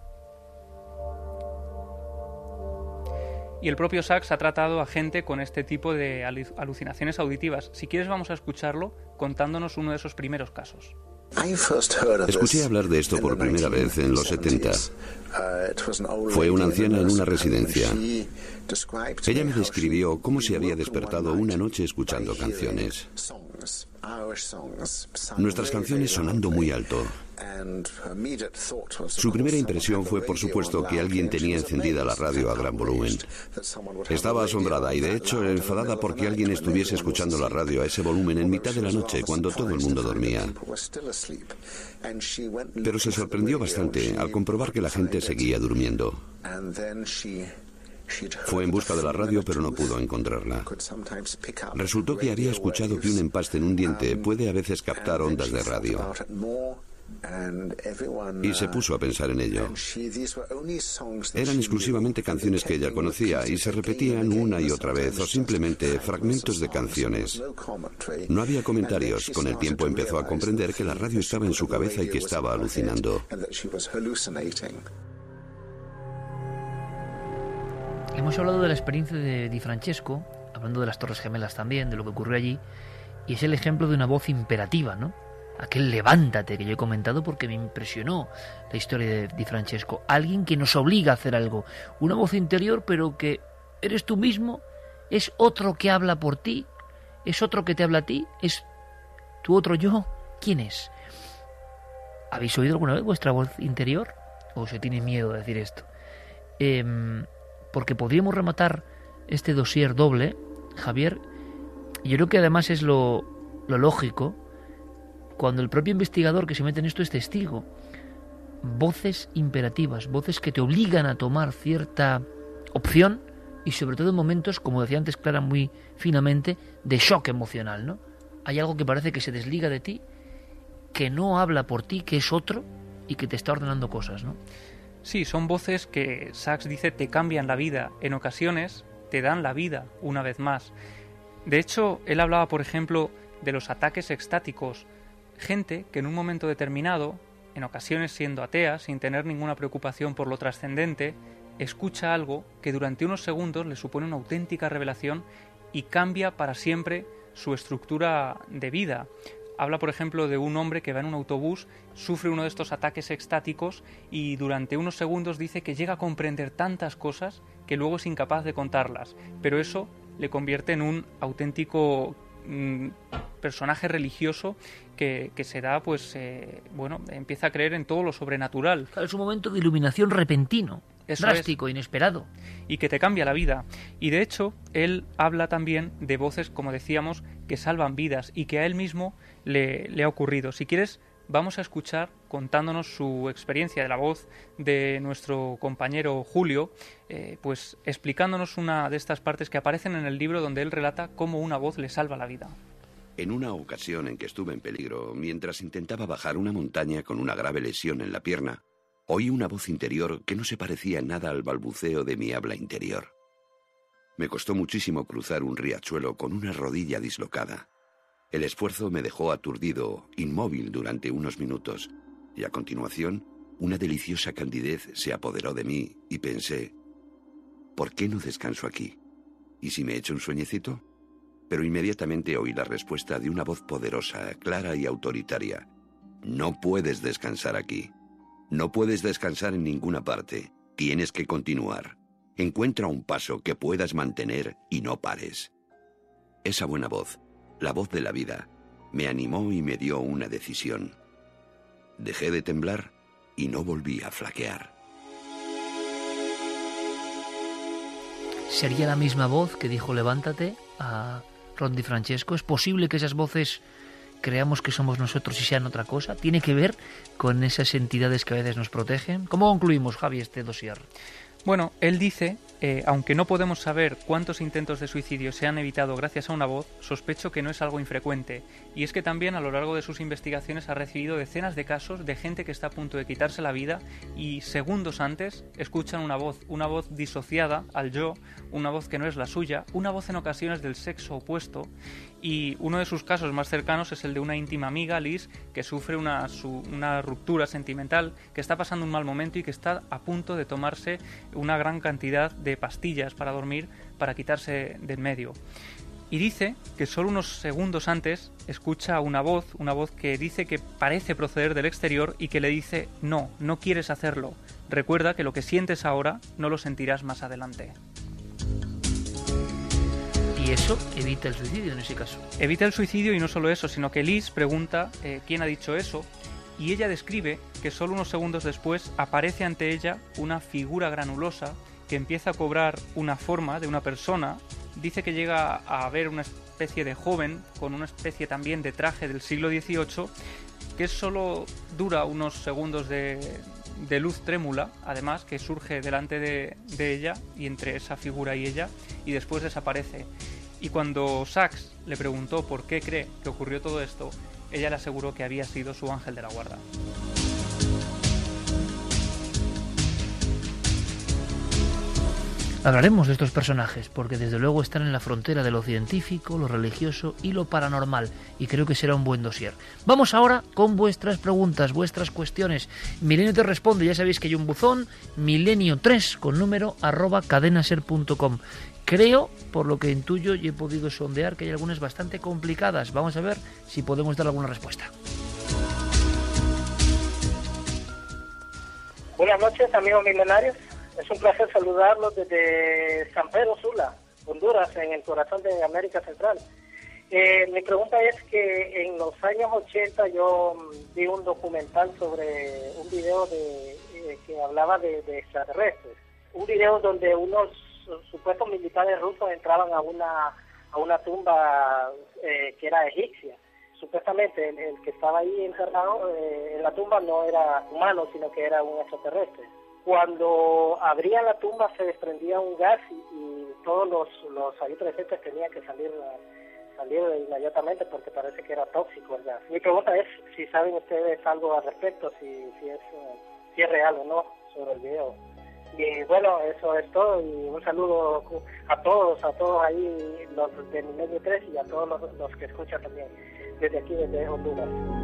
Y el propio Sachs ha tratado a gente con este tipo de alucinaciones auditivas. Si quieres vamos a escucharlo contándonos uno de esos primeros casos. Escuché hablar de esto por primera vez en los setenta. Fue una anciana en una residencia. Ella me describió cómo se había despertado una noche escuchando canciones. Nuestras canciones sonando muy alto. Su primera impresión fue, por supuesto, que alguien tenía encendida la radio a gran volumen. Estaba asombrada y, de hecho, enfadada porque alguien estuviese escuchando la radio a ese volumen en mitad de la noche, cuando todo el mundo dormía. Pero se sorprendió bastante al comprobar que la gente seguía durmiendo. Fue en busca de la radio, pero no pudo encontrarla. Resultó que había escuchado que un empaste en un diente puede a veces captar ondas de radio. Y se puso a pensar en ello. Eran exclusivamente canciones que ella conocía y se repetían una y otra vez, o simplemente fragmentos de canciones. No había comentarios. Con el tiempo empezó a comprender que la radio estaba en su cabeza y que estaba alucinando. Hemos hablado de la experiencia de Di Francesco, hablando de las Torres Gemelas también, de lo que ocurrió allí, y es el ejemplo de una voz imperativa, ¿no? Aquel levántate que yo he comentado porque me impresionó la historia de Di Francesco. Alguien que nos obliga a hacer algo. Una voz interior, pero que eres tú mismo, es otro que habla por ti, es otro que te habla a ti, es tu otro yo. ¿Quién es? ¿Habéis oído alguna vez vuestra voz interior? ¿O se tiene miedo de decir esto? Eh, porque podríamos rematar este dossier doble, Javier, y yo creo que además es lo, lo lógico, cuando el propio investigador que se mete en esto es testigo. Voces imperativas, voces que te obligan a tomar cierta opción y sobre todo en momentos, como decía antes Clara muy finamente, de shock emocional, ¿no? Hay algo que parece que se desliga de ti, que no habla por ti, que es otro y que te está ordenando cosas, ¿no? Sí, son voces que Sachs dice te cambian la vida. En ocasiones te dan la vida una vez más. De hecho, él hablaba, por ejemplo, de los ataques extáticos. Gente que en un momento determinado, en ocasiones siendo atea, sin tener ninguna preocupación por lo trascendente, escucha algo que durante unos segundos le supone una auténtica revelación y cambia para siempre su estructura de vida. Habla, por ejemplo, de un hombre que va en un autobús, sufre uno de estos ataques extáticos y durante unos segundos dice que llega a comprender tantas cosas que luego es incapaz de contarlas. Pero eso le convierte en un auténtico mmm, personaje religioso que, que se da, pues, eh, bueno, empieza a creer en todo lo sobrenatural. Es un momento de iluminación repentino. Eso drástico, es. Inesperado. Y que te cambia la vida. Y de hecho, él habla también de voces, como decíamos, que salvan vidas y que a él mismo le, le ha ocurrido. Si quieres, vamos a escuchar contándonos su experiencia de la voz de nuestro compañero Julio, eh, pues explicándonos una de estas partes que aparecen en el libro donde él relata cómo una voz le salva la vida. En una ocasión en que estuve en peligro, mientras intentaba bajar una montaña con una grave lesión en la pierna, oí una voz interior que no se parecía en nada al balbuceo de mi habla interior. Me costó muchísimo cruzar un riachuelo con una rodilla dislocada. El esfuerzo me dejó aturdido, inmóvil durante unos minutos, y a continuación, una deliciosa candidez se apoderó de mí y pensé, ¿por qué no descanso aquí? ¿Y si me echo un sueñecito? Pero inmediatamente oí la respuesta de una voz poderosa, clara y autoritaria. No puedes descansar aquí. No puedes descansar en ninguna parte. Tienes que continuar. Encuentra un paso que puedas mantener y no pares. Esa buena voz, la voz de la vida, me animó y me dio una decisión. Dejé de temblar y no volví a flaquear. ¿Sería la misma voz que dijo levántate a Ron DiFrancesco? ¿Es posible que esas voces creamos que somos nosotros y sean otra cosa? ¿Tiene que ver con esas entidades que a veces nos protegen? ¿Cómo concluimos, Javi, este dossier? Bueno, él dice, eh, aunque no podemos saber cuántos intentos de suicidio se han evitado gracias a una voz, sospecho que no es algo infrecuente. Y es que también a lo largo de sus investigaciones ha recibido decenas de casos de gente que está a punto de quitarse la vida y segundos antes escuchan una voz, una voz disociada al yo, una voz que no es la suya, una voz en ocasiones del sexo opuesto. Y uno de sus casos más cercanos es el de una íntima amiga, Liz, que sufre una, su, una ruptura sentimental, que está pasando un mal momento y que está a punto de tomarse una gran cantidad de pastillas para dormir, para quitarse de en medio. Y dice que solo unos segundos antes escucha una voz, una voz que dice que parece proceder del exterior y que le dice no, no quieres hacerlo. Recuerda que lo que sientes ahora no lo sentirás más adelante. Y eso evita el suicidio en ese caso. Evita el suicidio y no solo eso, sino que Liz pregunta eh, quién ha dicho eso y ella describe que solo unos segundos después aparece ante ella una figura granulosa que empieza a cobrar una forma de una persona. Dice que llega a ver una especie de joven con una especie también de traje del siglo dieciocho que solo dura unos segundos de, de luz trémula, además, que surge delante de, de ella y entre esa figura y ella, y después desaparece. Y cuando Sachs le preguntó por qué cree que ocurrió todo esto, ella le aseguró que había sido su ángel de la guarda. Hablaremos de estos personajes, porque desde luego están en la frontera de lo científico, lo religioso y lo paranormal, y creo que será un buen dossier. Vamos ahora con vuestras preguntas, vuestras cuestiones. Milenio te responde, ya sabéis que hay un buzón, milenio tres con número arroba cadenaser punto com. Creo, por lo que intuyo y he podido sondear, que hay algunas bastante complicadas. Vamos a ver si podemos dar alguna respuesta. Buenas noches, amigos milenarios. Es un placer saludarlos desde San Pedro Sula, Honduras, en el corazón de América Central. Eh, mi pregunta es que en los años ochenta yo vi un documental sobre un video de, eh, que hablaba de, de extraterrestres. Un video donde unos supuestos militares rusos entraban a una a una tumba eh, que era egipcia. Supuestamente el, el que estaba ahí encerrado eh, en la tumba no era humano, sino que era un extraterrestre. Cuando abrían la tumba se desprendía un gas y, y todos los, los ahí presentes tenían que salir salir inmediatamente porque parece que era tóxico el gas. Mi pregunta es si saben ustedes algo al respecto, si, si, es, si es real o no sobre el video. Y bueno, eso es todo y un saludo a todos, a todos ahí, los de Milenio tres y a todos los, los que escuchan también desde aquí, desde Honduras.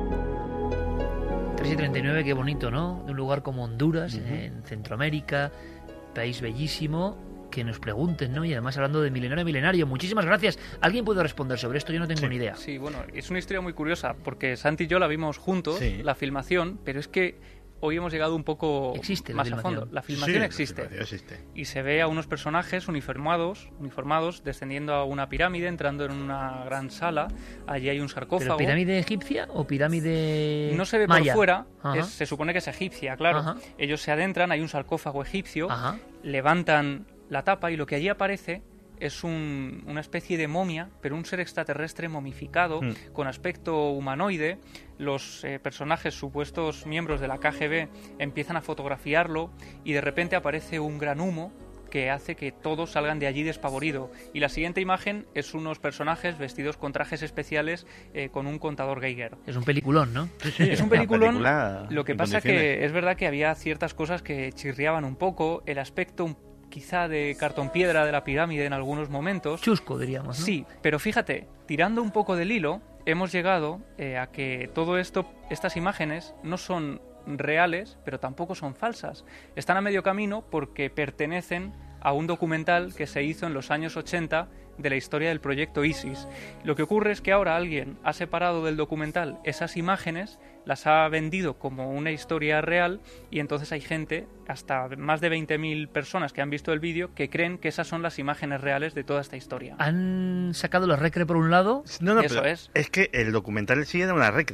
tres y treinta y nueve, qué bonito, ¿no? De un lugar como Honduras, uh-huh. en Centroamérica, país bellísimo, que nos pregunten, ¿no? Y además hablando de milenario a milenario, muchísimas gracias. ¿Alguien puede responder sobre esto? Yo no tengo sí, ni idea. Sí, bueno, es una historia muy curiosa, porque Santi y yo la vimos juntos, sí. la filmación, pero es que hoy hemos llegado un poco existe más a fondo. La filmación, sí, existe. la filmación existe. Y se ve a unos personajes uniformados, uniformados descendiendo a una pirámide, entrando en una gran sala. Allí hay un sarcófago. ¿Pero pirámide egipcia o pirámide no se ve maya? por fuera, es, se supone que es egipcia, claro. Ajá. Ellos se adentran, hay un sarcófago egipcio, Ajá. levantan la tapa y lo que allí aparece es un, una especie de momia, pero un ser extraterrestre momificado, mm. con aspecto humanoide. Los eh, personajes, supuestos miembros de la K G B, empiezan a fotografiarlo y de repente aparece un gran humo que hace que todos salgan de allí despavoridos. Y la siguiente imagen es unos personajes vestidos con trajes especiales eh, con un contador Geiger. Es un peliculón, ¿no? Sí, sí, es un peliculón. Lo que pasa que es verdad que había ciertas cosas que chirriaban un poco, el aspecto un quizá de cartón piedra de la pirámide en algunos momentos. Chusco, diríamos, ¿no? Sí, pero fíjate, tirando un poco del hilo, hemos llegado eh, a que todo esto, estas imágenes, no son reales, pero tampoco son falsas. Están a medio camino porque pertenecen a un documental que se hizo en los años ochenta de la historia del proyecto ISIS. Lo que ocurre es que ahora alguien ha separado del documental esas imágenes, las ha vendido como una historia real y entonces hay gente, hasta más de veinte mil personas que han visto el vídeo, que creen que esas son las imágenes reales de toda esta historia. ¿Han sacado la recre por un lado? No, no, Eso pero es. Es que el documental sigue de una recre.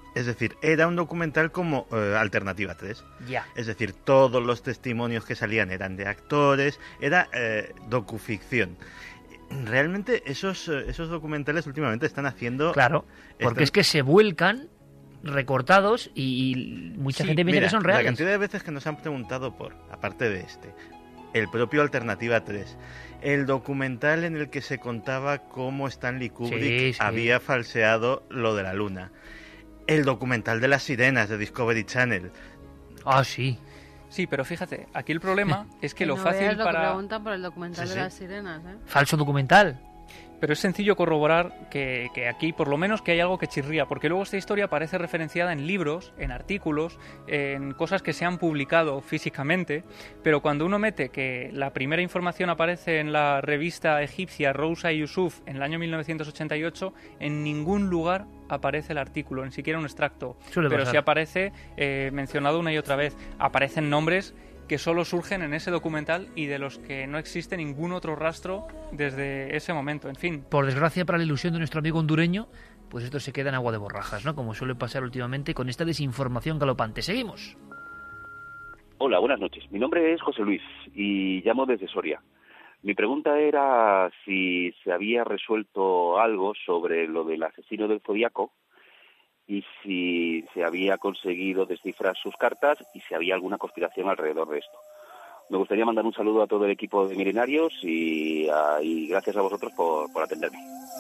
Es decir, era un documental como eh, Alternativa tres. Ya. Es decir, todos los testimonios que salían eran de actores, era eh, docuficción. Realmente esos, esos documentales últimamente están haciendo... Claro, porque están... es que se vuelcan recortados y, y mucha sí, gente piensa mira, que son reales. La cantidad de veces que nos han preguntado por, aparte de este, el propio Alternativa tres, el documental en el que se contaba cómo Stanley Kubrick sí, sí. había falseado lo de la luna, el documental de las sirenas de Discovery Channel. Ah, sí. Sí, pero fíjate, aquí el problema es que Y lo no fácil veas lo para... que preguntan por el documental Sí, de sí. las sirenas, ¿eh? Falso documental. Pero es sencillo corroborar que, que aquí, por lo menos, que hay algo que chirría, porque luego esta historia aparece referenciada en libros, en artículos, en cosas que se han publicado físicamente, pero cuando uno mete que la primera información aparece en la revista egipcia Rousa y Yusuf en el año mil novecientos ochenta y ocho, en ningún lugar aparece el artículo, ni siquiera un extracto. Suele pero pasar. sí aparece, eh, mencionado una y otra vez, aparecen nombres que solo surgen en ese documental y de los que no existe ningún otro rastro desde ese momento. En fin, Por desgracia, para la ilusión de nuestro amigo hondureño, pues esto se queda en agua de borrajas, ¿no? Como suele pasar últimamente con esta desinformación galopante. Seguimos. Hola, buenas noches. Mi nombre es José Luis y llamo desde Soria. Mi pregunta era si se había resuelto algo sobre lo del asesino del Zodíaco y si se había conseguido descifrar sus cartas y si había alguna conspiración alrededor de esto. Me gustaría mandar un saludo a todo el equipo de Milenarios y, a, y gracias a vosotros por, por atenderme.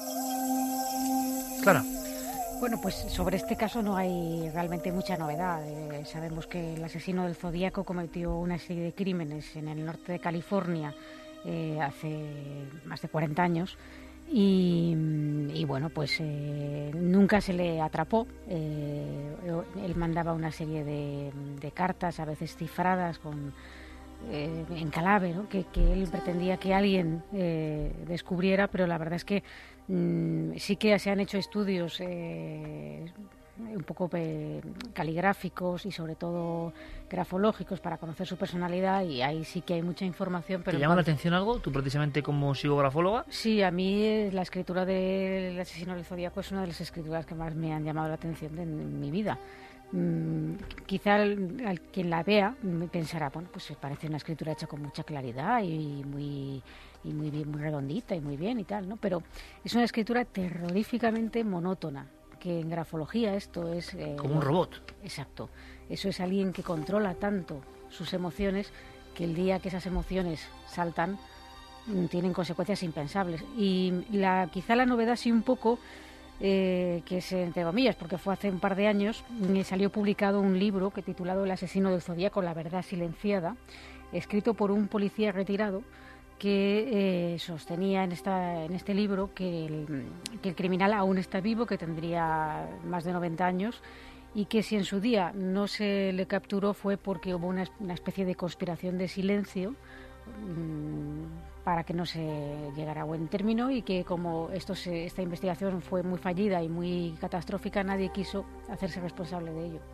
Clara. Bueno, pues sobre este caso no hay realmente mucha novedad. Eh, sabemos que el asesino del Zodíaco cometió una serie de crímenes en el norte de California eh, hace más de cuarenta años. Y, y bueno, pues eh, nunca se le atrapó. Eh, él mandaba una serie de, de cartas, a veces cifradas, con eh, en clave, ¿no? que, que él pretendía que alguien eh, descubriera, pero la verdad es que mm, sí que se han hecho estudios eh, un poco eh, caligráficos y sobre todo grafológicos para conocer su personalidad, y ahí sí que hay mucha información. Pero ¿Te llama la atención algo? ¿Tú precisamente como psicografóloga? Sí, a mí eh, la escritura del asesino del Zodíaco es una de las escrituras que más me han llamado la atención de, en mi vida. Mm, quizá al, al quien la vea me pensará, bueno, pues parece una escritura hecha con mucha claridad y muy y muy bien, muy redondita y muy bien y tal, ¿no? Pero es una escritura terroríficamente monótona, que en grafología esto es... Eh, Como un robot. Exacto. Eso es alguien que controla tanto sus emociones que el día que esas emociones saltan tienen consecuencias impensables. Y la, quizá la novedad sí un poco, eh, que es entre comillas, porque fue hace un par de años, me salió publicado un libro que titulado El asesino del Zodíaco, la verdad silenciada, escrito por un policía retirado que eh, sostenía en, esta, en este libro que el, que el criminal aún está vivo, que tendría más de noventa años, y que si en su día no se le capturó fue porque hubo una, una especie de conspiración de silencio mmm, para que no se llegara a buen término, y que como esto se, esta investigación fue muy fallida y muy catastrófica, nadie quiso hacerse responsable de ello.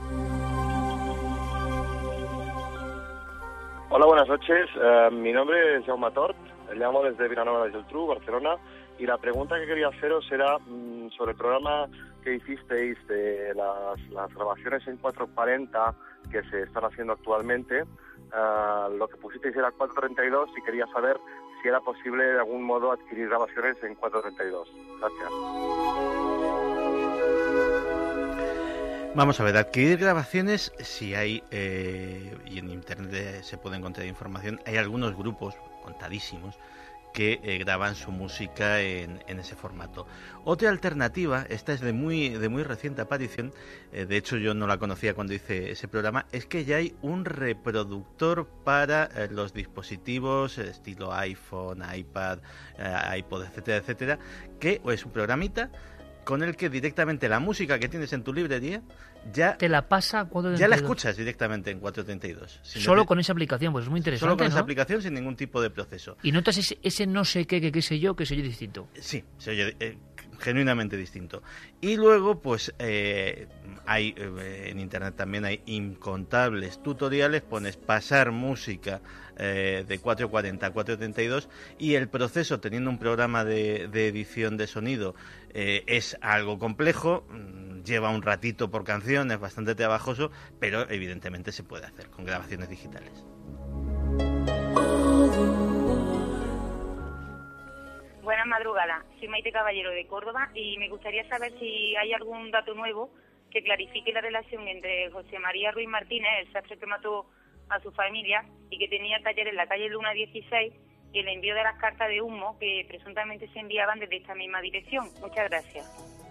Hola, buenas noches. Uh, mi nombre es Jaume Tort, llamo desde Vilanova de Geltrú, Barcelona, y la pregunta que quería haceros era mmm, sobre el programa que hicisteis de las, las grabaciones en cuatrocientos cuarenta que se están haciendo actualmente. Uh, lo que pusisteis era cuatrocientos treinta y dos y quería saber si era posible de algún modo adquirir grabaciones en cuatrocientos treinta y dos. Gracias. Vamos a ver, adquirir grabaciones, si hay, eh, y en internet se puede encontrar información, hay algunos grupos, contadísimos, que eh, graban su música en, en ese formato. Otra alternativa, esta es de muy, de muy reciente aparición, eh, de hecho yo no la conocía cuando hice ese programa, es que ya hay un reproductor para eh, los dispositivos eh, estilo iPhone, iPad, eh, iPod, etcétera, etcétera, que es un programita con el que directamente la música que tienes en tu librería ya te la pasa a cuatrocientos treinta y dos. Ya la escuchas directamente en cuatrocientos treinta y dos. Solo con esa aplicación, pues es muy interesante. Solo con ¿no? esa aplicación, sin ningún tipo de proceso. Y notas ese, ese no sé qué, que qué sé yo, que se oye distinto. Sí, se oye eh, genuinamente distinto. Y luego, pues eh, hay eh, en internet también hay incontables tutoriales. Pones pasar música eh, de cuatrocientos cuarenta a cuatrocientos treinta y dos y el proceso, teniendo un programa de, de edición de sonido, eh, es algo complejo. lleva un ratito por canción, es bastante trabajoso, pero evidentemente se puede hacer con grabaciones digitales. Buenas madrugadas, soy Maite Caballero de Córdoba y me gustaría saber si hay algún dato nuevo que clarifique la relación entre José María Ruiz Martínez, el sastre que mató a su familia y que tenía taller en la calle Luna dieciséis, y el envío de las cartas de humo que presuntamente se enviaban desde esta misma dirección. Muchas gracias.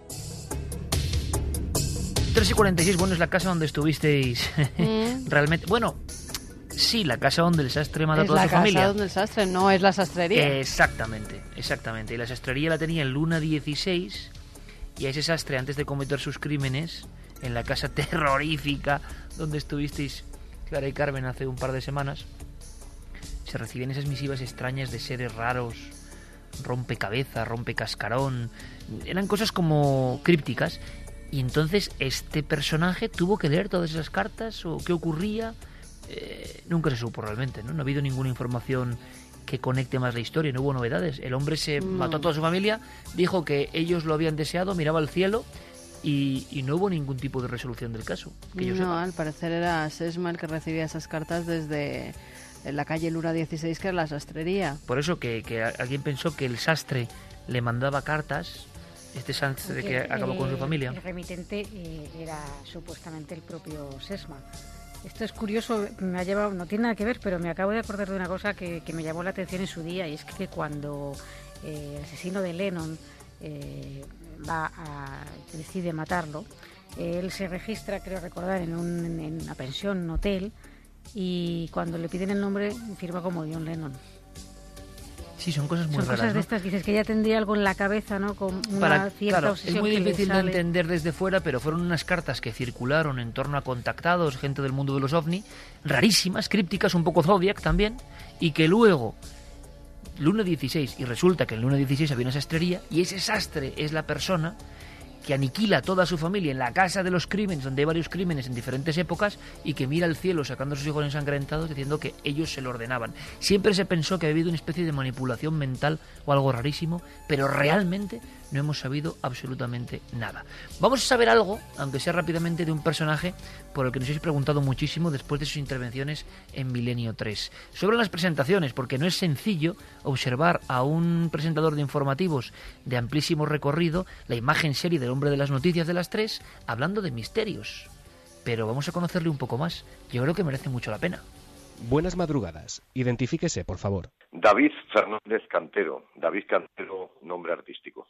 tres y cuarenta y seis, bueno, es la casa donde estuvisteis mm. realmente. Bueno, sí, la casa donde el sastre mató a toda su familia. Es la casa donde el sastre, no es la sastrería. Exactamente, exactamente. Y la sastrería la tenía en Luna dieciséis, y a ese sastre, antes de cometer sus crímenes, en la casa terrorífica donde estuvisteis Clara y Carmen hace un par de semanas, se recibían esas misivas extrañas de seres raros, rompecabezas, rompecascarón, eran cosas como crípticas, y entonces este personaje tuvo que leer todas esas cartas, o qué ocurría, eh, nunca se supo realmente, ¿no? No ha habido ninguna información que conecte más la historia, no hubo novedades. El hombre se no. mató a toda su familia, dijo que ellos lo habían deseado, miraba al cielo, y, y no hubo ningún tipo de resolución del caso. Que yo no, sepa. Al parecer era Sesma el que recibía esas cartas desde en la calle Luna dieciséis, que es la sastrería. Por eso que, que alguien pensó que el sastre le mandaba cartas, este sastre que acabó el, con su familia. El remitente eh, era supuestamente el propio Sesma. Esto es curioso, me ha llevado, no tiene nada que ver, pero me acabo de acordar de una cosa que, que me llamó la atención en su día, y es que cuando eh, el asesino de Lennon eh, va a, decide matarlo, eh, él se registra, creo recordar, en, un, en una pensión, un hotel, y cuando le piden el nombre firma como John Lennon. Sí, son cosas muy son raras, cosas de ¿no? estas, dices que ya tendría algo en la cabeza, ¿no? Con una Para, cierta claro, obsesión es muy que difícil le de sale. entender desde fuera, pero fueron unas cartas que circularon en torno a contactados, gente del mundo de los ovni, rarísimas, crípticas, un poco Zodiac también, y que luego Luna dieciséis, y resulta que en Luna dieciséis había una sastrería, y ese sastre es la persona que aniquila a toda su familia en la casa de los crímenes, donde hay varios crímenes en diferentes épocas, y que mira al cielo sacando a sus hijos ensangrentados diciendo que ellos se lo ordenaban. Siempre se pensó que había habido una especie de manipulación mental o algo rarísimo, pero realmente no hemos sabido absolutamente nada. Vamos a saber algo, aunque sea rápidamente, de un personaje por el que nos habéis preguntado muchísimo después de sus intervenciones en Milenio tres. Sobre las presentaciones, porque no es sencillo observar a un presentador de informativos de amplísimo recorrido, la imagen serie del hombre de las noticias de las tres, hablando de misterios. Pero vamos a conocerle un poco más. Yo creo que merece mucho la pena. Buenas madrugadas. Identifíquese, por favor. David Fernández Cantero. David Cantero, nombre artístico.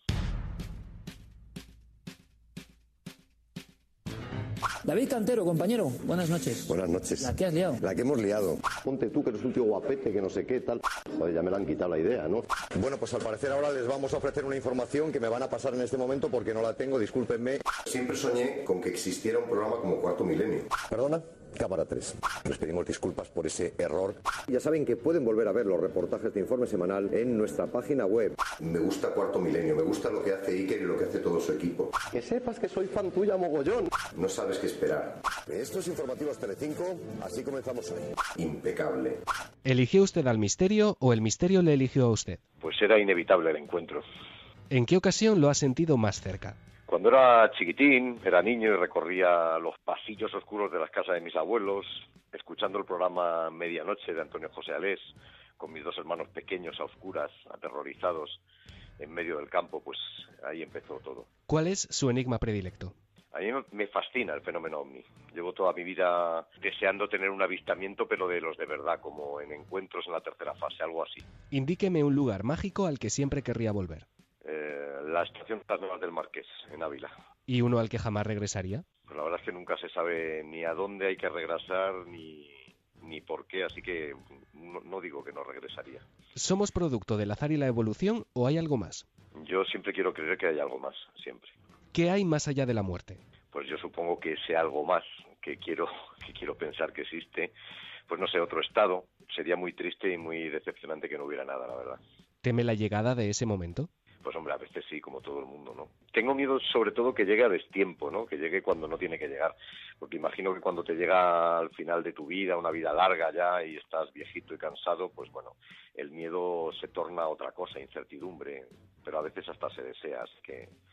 David Cantero, compañero, buenas noches. Buenas noches. ¿La que has liado? La que hemos liado. Ponte tú que eres un tío guapete, que no sé qué, tal. Joder, ya me la han quitado la idea, ¿no? Bueno, pues al parecer ahora les vamos a ofrecer una información que me van a pasar en este momento porque no la tengo, discúlpenme. Siempre soñé con que existiera un programa como Cuarto Milenio. ¿Perdona? Cámara tres. Les pedimos disculpas por ese error. Ya saben que pueden volver a ver los reportajes de Informe Semanal en nuestra página web. Me gusta Cuarto Milenio, me gusta lo que hace Iker y lo que hace todo su equipo. Que sepas que soy fan tuya, mogollón. No sabes qué esperar. Estos informativos Telecinco, así comenzamos hoy. Impecable. ¿Eligió usted al misterio o el misterio le eligió a usted? Pues era inevitable el encuentro. ¿En qué ocasión lo ha sentido más cerca? Cuando era chiquitín, era niño y recorría los pasillos oscuros de las casas de mis abuelos, escuchando el programa Medianoche de Antonio José Alés, con mis dos hermanos pequeños a oscuras, aterrorizados, en medio del campo, pues ahí empezó todo. ¿Cuál es su enigma predilecto? A mí me fascina el fenómeno ovni. Llevo toda mi vida deseando tener un avistamiento, pero de los de verdad, como en encuentros en la tercera fase, algo así. Indíqueme un lugar mágico al que siempre querría volver. Eh, la estación de las Nuevas del Marqués, en Ávila. ¿Y uno al que jamás regresaría? Pues la verdad es que nunca se sabe ni a dónde hay que regresar, ni, ni por qué, así que no, no digo que no regresaría. ¿Somos producto del azar y la evolución o hay algo más? Yo siempre quiero creer que hay algo más, siempre. ¿Qué hay más allá de la muerte? Pues yo supongo que ese algo más, que quiero, que quiero pensar que existe, pues no sé, otro estado. Sería muy triste y muy decepcionante que no hubiera nada, la verdad. ¿Teme la llegada de ese momento? Pues hombre, a veces sí, como todo el mundo, ¿no? Tengo miedo sobre todo que llegue a destiempo, ¿no? Que llegue cuando no tiene que llegar. Porque imagino que cuando te llega al final de tu vida, una vida larga ya, y estás viejito y cansado, pues bueno, el miedo se torna otra cosa, incertidumbre, pero a veces hasta se desea, así que,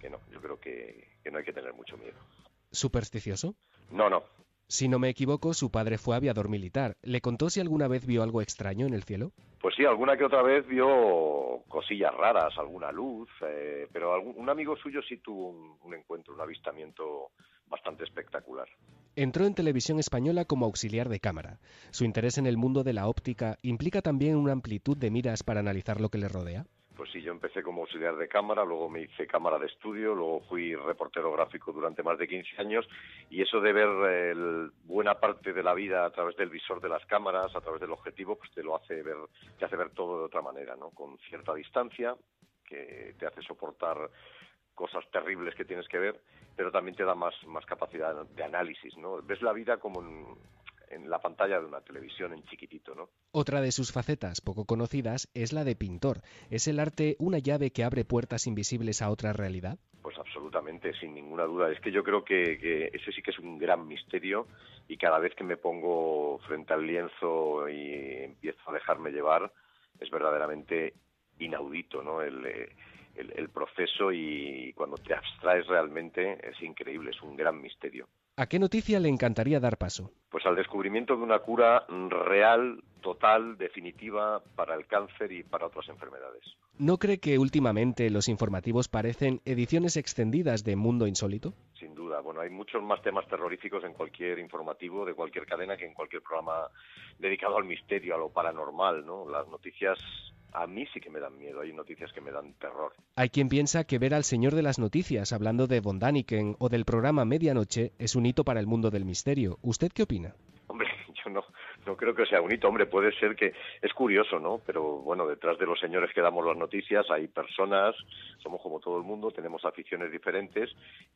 que no, yo creo que, que no hay que tener mucho miedo. ¿Supersticioso? No, no. Si no me equivoco, su padre fue aviador militar. ¿Le contó si alguna vez vio algo extraño en el cielo? Pues sí, alguna que otra vez vio cosillas raras, alguna luz, eh, pero algún, un amigo suyo sí tuvo un, un encuentro, un avistamiento bastante espectacular. Entró en Televisión Española como auxiliar de cámara. Su interés en el mundo de la óptica implica también una amplitud de miras para analizar lo que le rodea. Pues sí, yo empecé como auxiliar de cámara, luego me hice cámara de estudio, luego fui reportero gráfico durante más de quince años y eso de ver el, buena parte de la vida a través del visor de las cámaras, a través del objetivo, pues te lo hace ver, te hace ver todo de otra manera, ¿no? Con cierta distancia, que te hace soportar cosas terribles que tienes que ver, pero también te da más, más capacidad de análisis, ¿no? Ves la vida como en, en la pantalla de una televisión en chiquitito, ¿no? Otra de sus facetas poco conocidas es la de pintor. ¿Es el arte una llave que abre puertas invisibles a otra realidad? Pues absolutamente, sin ninguna duda. Es que yo creo que, que ese sí que es un gran misterio y cada vez que me pongo frente al lienzo y empiezo a dejarme llevar, es verdaderamente inaudito, ¿no? El, el, el proceso y cuando te abstraes realmente es increíble, es un gran misterio. ¿A qué noticia le encantaría dar paso? Pues al descubrimiento de una cura real, total, definitiva para el cáncer y para otras enfermedades. ¿No cree que últimamente los informativos parecen ediciones extendidas de Mundo Insólito? Sin duda. Bueno, hay muchos más temas terroríficos en cualquier informativo de cualquier cadena que en cualquier programa dedicado al misterio, a lo paranormal, ¿no? Las noticias a mí sí que me dan miedo, hay noticias que me dan terror. Hay quien piensa que ver al señor de las noticias hablando de von Däniken o del programa Medianoche es un hito para el mundo del misterio. ¿Usted qué opina? Hombre, yo no, no creo que sea un hito. Hombre, puede ser que... Es curioso, ¿no? Pero bueno, detrás de los señores que damos las noticias hay personas, somos como todo el mundo, tenemos aficiones diferentes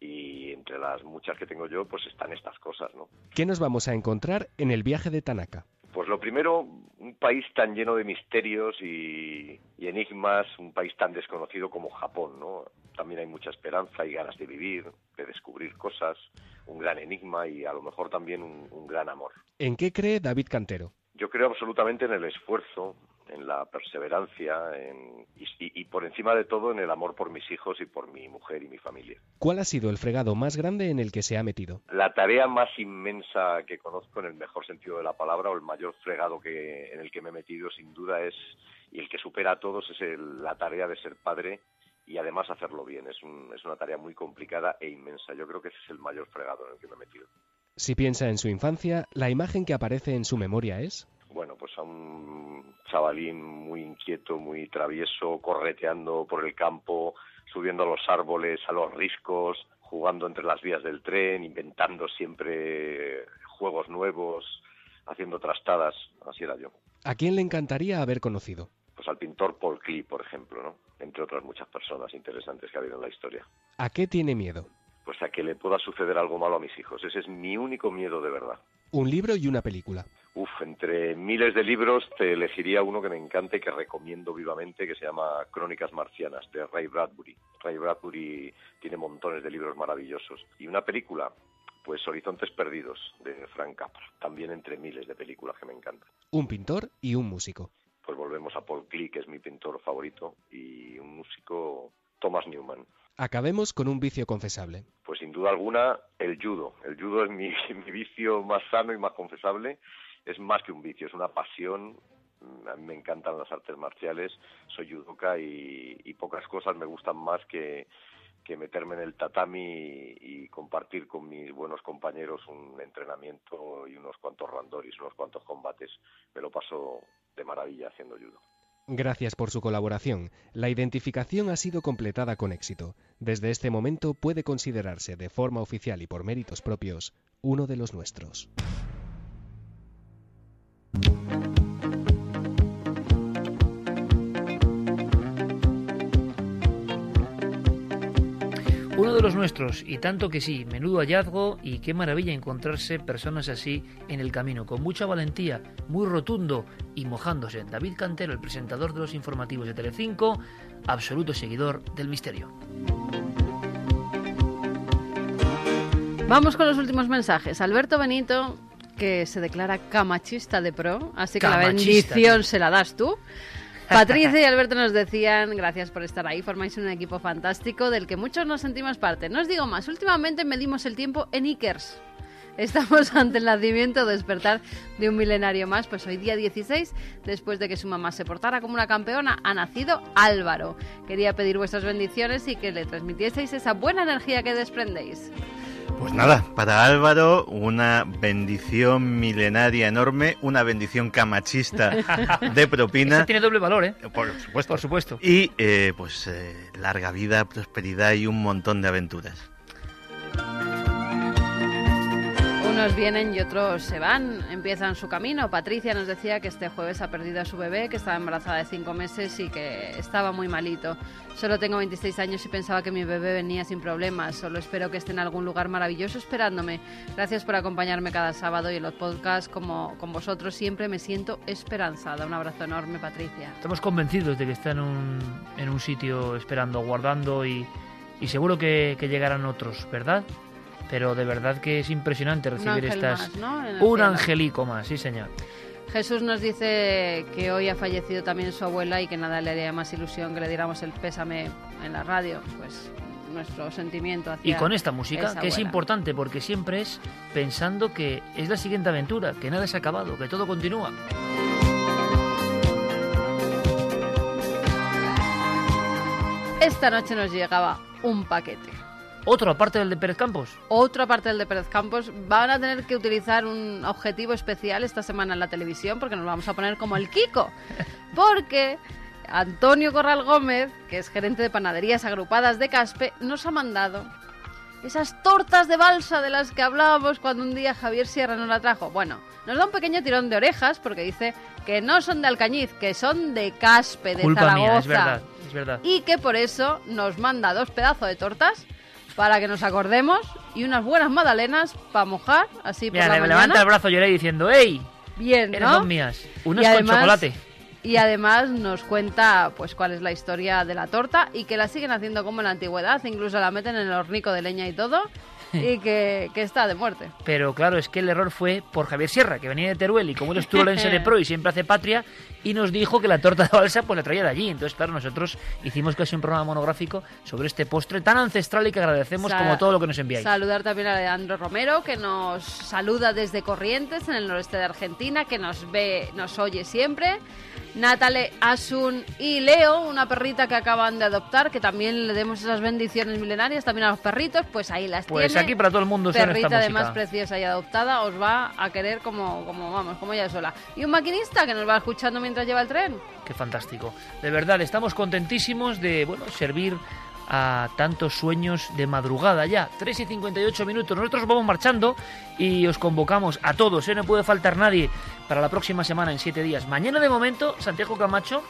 y entre las muchas que tengo yo, pues están estas cosas, ¿no? ¿Qué nos vamos a encontrar en el viaje de Tanaka? Pues lo primero, un país tan lleno de misterios y, y enigmas, un país tan desconocido como Japón, ¿no? También hay mucha esperanza y ganas de vivir, de descubrir cosas, un gran enigma y a lo mejor también un, un gran amor. ¿En qué cree David Cantero? Yo creo absolutamente en el esfuerzo, en la perseverancia en, y, y, y por encima de todo en el amor por mis hijos y por mi mujer y mi familia. ¿Cuál ha sido el fregado más grande en el que se ha metido? La tarea más inmensa que conozco en el mejor sentido de la palabra, o el mayor fregado que en el que me he metido sin duda es, y el que supera a todos, es el, la tarea de ser padre y además hacerlo bien. Es, un, es una tarea muy complicada e inmensa. Yo creo que ese es el mayor fregado en el que me he metido. Si piensa en su infancia, ¿la imagen que aparece en su memoria es? Bueno, pues a un chavalín muy inquieto, muy travieso, correteando por el campo, subiendo a los árboles, a los riscos, jugando entre las vías del tren, inventando siempre juegos nuevos, haciendo trastadas. Así era yo. ¿A quién le encantaría haber conocido? Pues al pintor Paul Klee, por ejemplo, ¿no? Entre otras muchas personas interesantes que ha habido en la historia. ¿A qué tiene miedo? Pues a que le pueda suceder algo malo a mis hijos. Ese es mi único miedo de verdad. Un libro y una película. Uf, entre miles de libros te elegiría uno que me encante y que recomiendo vivamente, que se llama Crónicas Marcianas, de Ray Bradbury. Ray Bradbury tiene montones de libros maravillosos. Y una película, pues Horizontes Perdidos, de Frank Capra. También entre miles de películas que me encantan. Un pintor y un músico. Pues volvemos a Paul Klee, que es mi pintor favorito, y un músico, Thomas Newman. Acabemos con un vicio confesable. Pues sin duda alguna, el judo. El judo es mi, mi vicio más sano y más confesable. Es más que un vicio, es una pasión. A mí me encantan las artes marciales. Soy judoka y, y pocas cosas me gustan más que, que meterme en el tatami y, y compartir con mis buenos compañeros un entrenamiento y unos cuantos randoris, unos cuantos combates. Me lo paso de maravilla haciendo judo. Gracias por su colaboración. La identificación ha sido completada con éxito. Desde este momento puede considerarse de forma oficial y por méritos propios uno de los nuestros. Uno de los nuestros, y tanto que sí, menudo hallazgo y qué maravilla encontrarse personas así en el camino, con mucha valentía, muy rotundo y mojándose. David Cantero, el presentador de los informativos de Telecinco, absoluto seguidor del misterio. Vamos con los últimos mensajes. Alberto Benito, que se declara camachista de pro, así que camachista, la bendición tío. Se la das tú. Patricia y Alberto nos decían, gracias por estar ahí, formáis un equipo fantástico del que muchos nos sentimos parte. No os digo más, últimamente medimos el tiempo en Ikers. Estamos ante el nacimiento o despertar de un milenario más, pues hoy día dieciséis, después de que su mamá se portara como una campeona, ha nacido Álvaro. Quería pedir vuestras bendiciones y que le transmitieseis esa buena energía que desprendéis. Pues nada, para Álvaro una bendición milenaria enorme, una bendición camachista de propina. Eso tiene doble valor, ¿eh? Por supuesto. Por supuesto. Y eh, pues eh, larga vida, prosperidad y un montón de aventuras. Unos vienen y otros se van, empiezan su camino. Patricia nos decía que este jueves ha perdido a su bebé, que estaba embarazada de cinco meses y que estaba muy malito. Solo tengo veintiséis años y pensaba que mi bebé venía sin problemas. Solo espero que esté en algún lugar maravilloso esperándome. Gracias por acompañarme cada sábado y en los podcasts como con vosotros. Siempre me siento esperanzada. Un abrazo enorme, Patricia. Estamos convencidos de que está en un, en un sitio esperando, guardando y, y seguro que, que llegarán otros, ¿verdad? Pero de verdad que es impresionante recibir estas... Más, ¿no? Un angelico más, sí señor. Jesús nos dice que hoy ha fallecido también su abuela y que nada le haría más ilusión que le diéramos el pésame en la radio. Pues nuestro sentimiento hacia Y con esta música, esa que es abuela. importante porque siempre es pensando que es la siguiente aventura, que nada se ha acabado, que todo continúa. Esta noche nos llegaba un paquete. Otro, aparte del de Pérez Campos. Otro aparte del de Pérez Campos. Van a tener que utilizar un objetivo especial esta semana en la televisión porque nos vamos a poner como el Kiko. Porque Antonio Corral Gómez, que es gerente de panaderías agrupadas de Caspe, nos ha mandado esas tortas de balsa de las que hablábamos cuando un día Javier Sierra nos la trajo. Bueno, nos da un pequeño tirón de orejas porque dice que no son de Alcañiz, que son de Caspe, de Culpa Zaragoza. mía, es verdad, es verdad. Y que por eso nos manda dos pedazos de tortas para que nos acordemos y unas buenas magdalenas para mojar, así por Mira, la le mañana. levanta el brazo Lloré diciendo ¡ey! Bien, Eres ¿no? dos mías. Unas Y con además- chocolate. Y además nos cuenta pues cuál es la historia de la torta y que la siguen haciendo como en la antigüedad, incluso la meten en el hornico de leña y todo, y que, que está de muerte. Pero claro, es que el error fue por Javier Sierra, que venía de Teruel y como él es turolense de pro y siempre hace patria, y nos dijo que la torta de balsa pues la traía de allí. Entonces, claro, nosotros hicimos casi un programa monográfico sobre este postre tan ancestral y que agradecemos Sa- como todo lo que nos enviáis. Saludar también a Leandro Romero, que nos saluda desde Corrientes, en el noreste de Argentina, que nos ve, nos oye siempre. Natale, Asun y Leo, una perrita que acaban de adoptar, que también le demos esas bendiciones milenarias también a los perritos, pues ahí las Pues tiene. aquí para todo el mundo suena Perrita esta además música. preciosa y adoptada, os va a querer como, como vamos, como ella sola. Y un maquinista que nos va escuchando mientras lleva el tren. Qué fantástico. De verdad, estamos contentísimos de bueno servir a tantos sueños de madrugada ya. tres y cincuenta y ocho minutos. Nosotros vamos marchando y os convocamos a todos, ¿eh? No puede faltar nadie para la próxima semana en siete días. Mañana de momento, Santiago Camacho,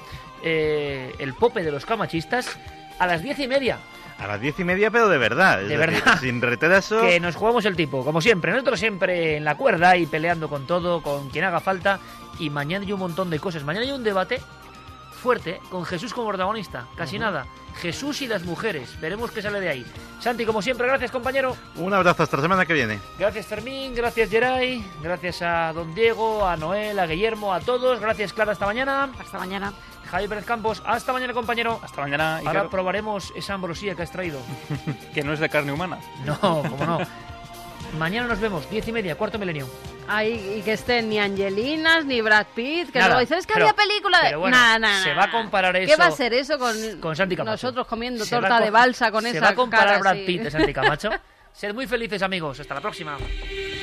eh, el pope de los camachistas, a las diez y media. A las diez y media, pero de verdad. Es De decir, verdad. sin retraso. Que nos jugamos el tipo, como siempre. Nosotros siempre en la cuerda y peleando con todo, con quien haga falta. Y mañana hay un montón de cosas. Mañana hay un debate fuerte, ¿eh? Con Jesús como protagonista. Casi Ujú. nada. Jesús y las mujeres. Veremos qué sale de ahí. Santi, como siempre, gracias, compañero. Un abrazo hasta la semana que viene. Gracias, Fermín. Gracias, Geray. Gracias a don Diego, a Noel, a Guillermo, a todos. Gracias, Clara. Hasta mañana. Hasta mañana. Javier Pérez Campos. Hasta mañana, compañero. Hasta mañana, Ahora Iker. probaremos esa ambrosía que has traído. Que no es de carne humana. No, cómo no. Mañana nos vemos, diez y media, cuarto milenio. Ay, y que estén ni Angelinas ni Brad Pitt, que Nada, luego dicen, es que pero- había película de... pero bueno, Nah, nah, se nah, va a nah. comparar ¿Qué eso va a ser eso con, con Santi Camacho? nosotros comiendo Se va torta a de co- balsa con se esa va a comparar cara Brad así? Pitt de Santi Camacho. Sed muy felices, amigos. Hasta la próxima.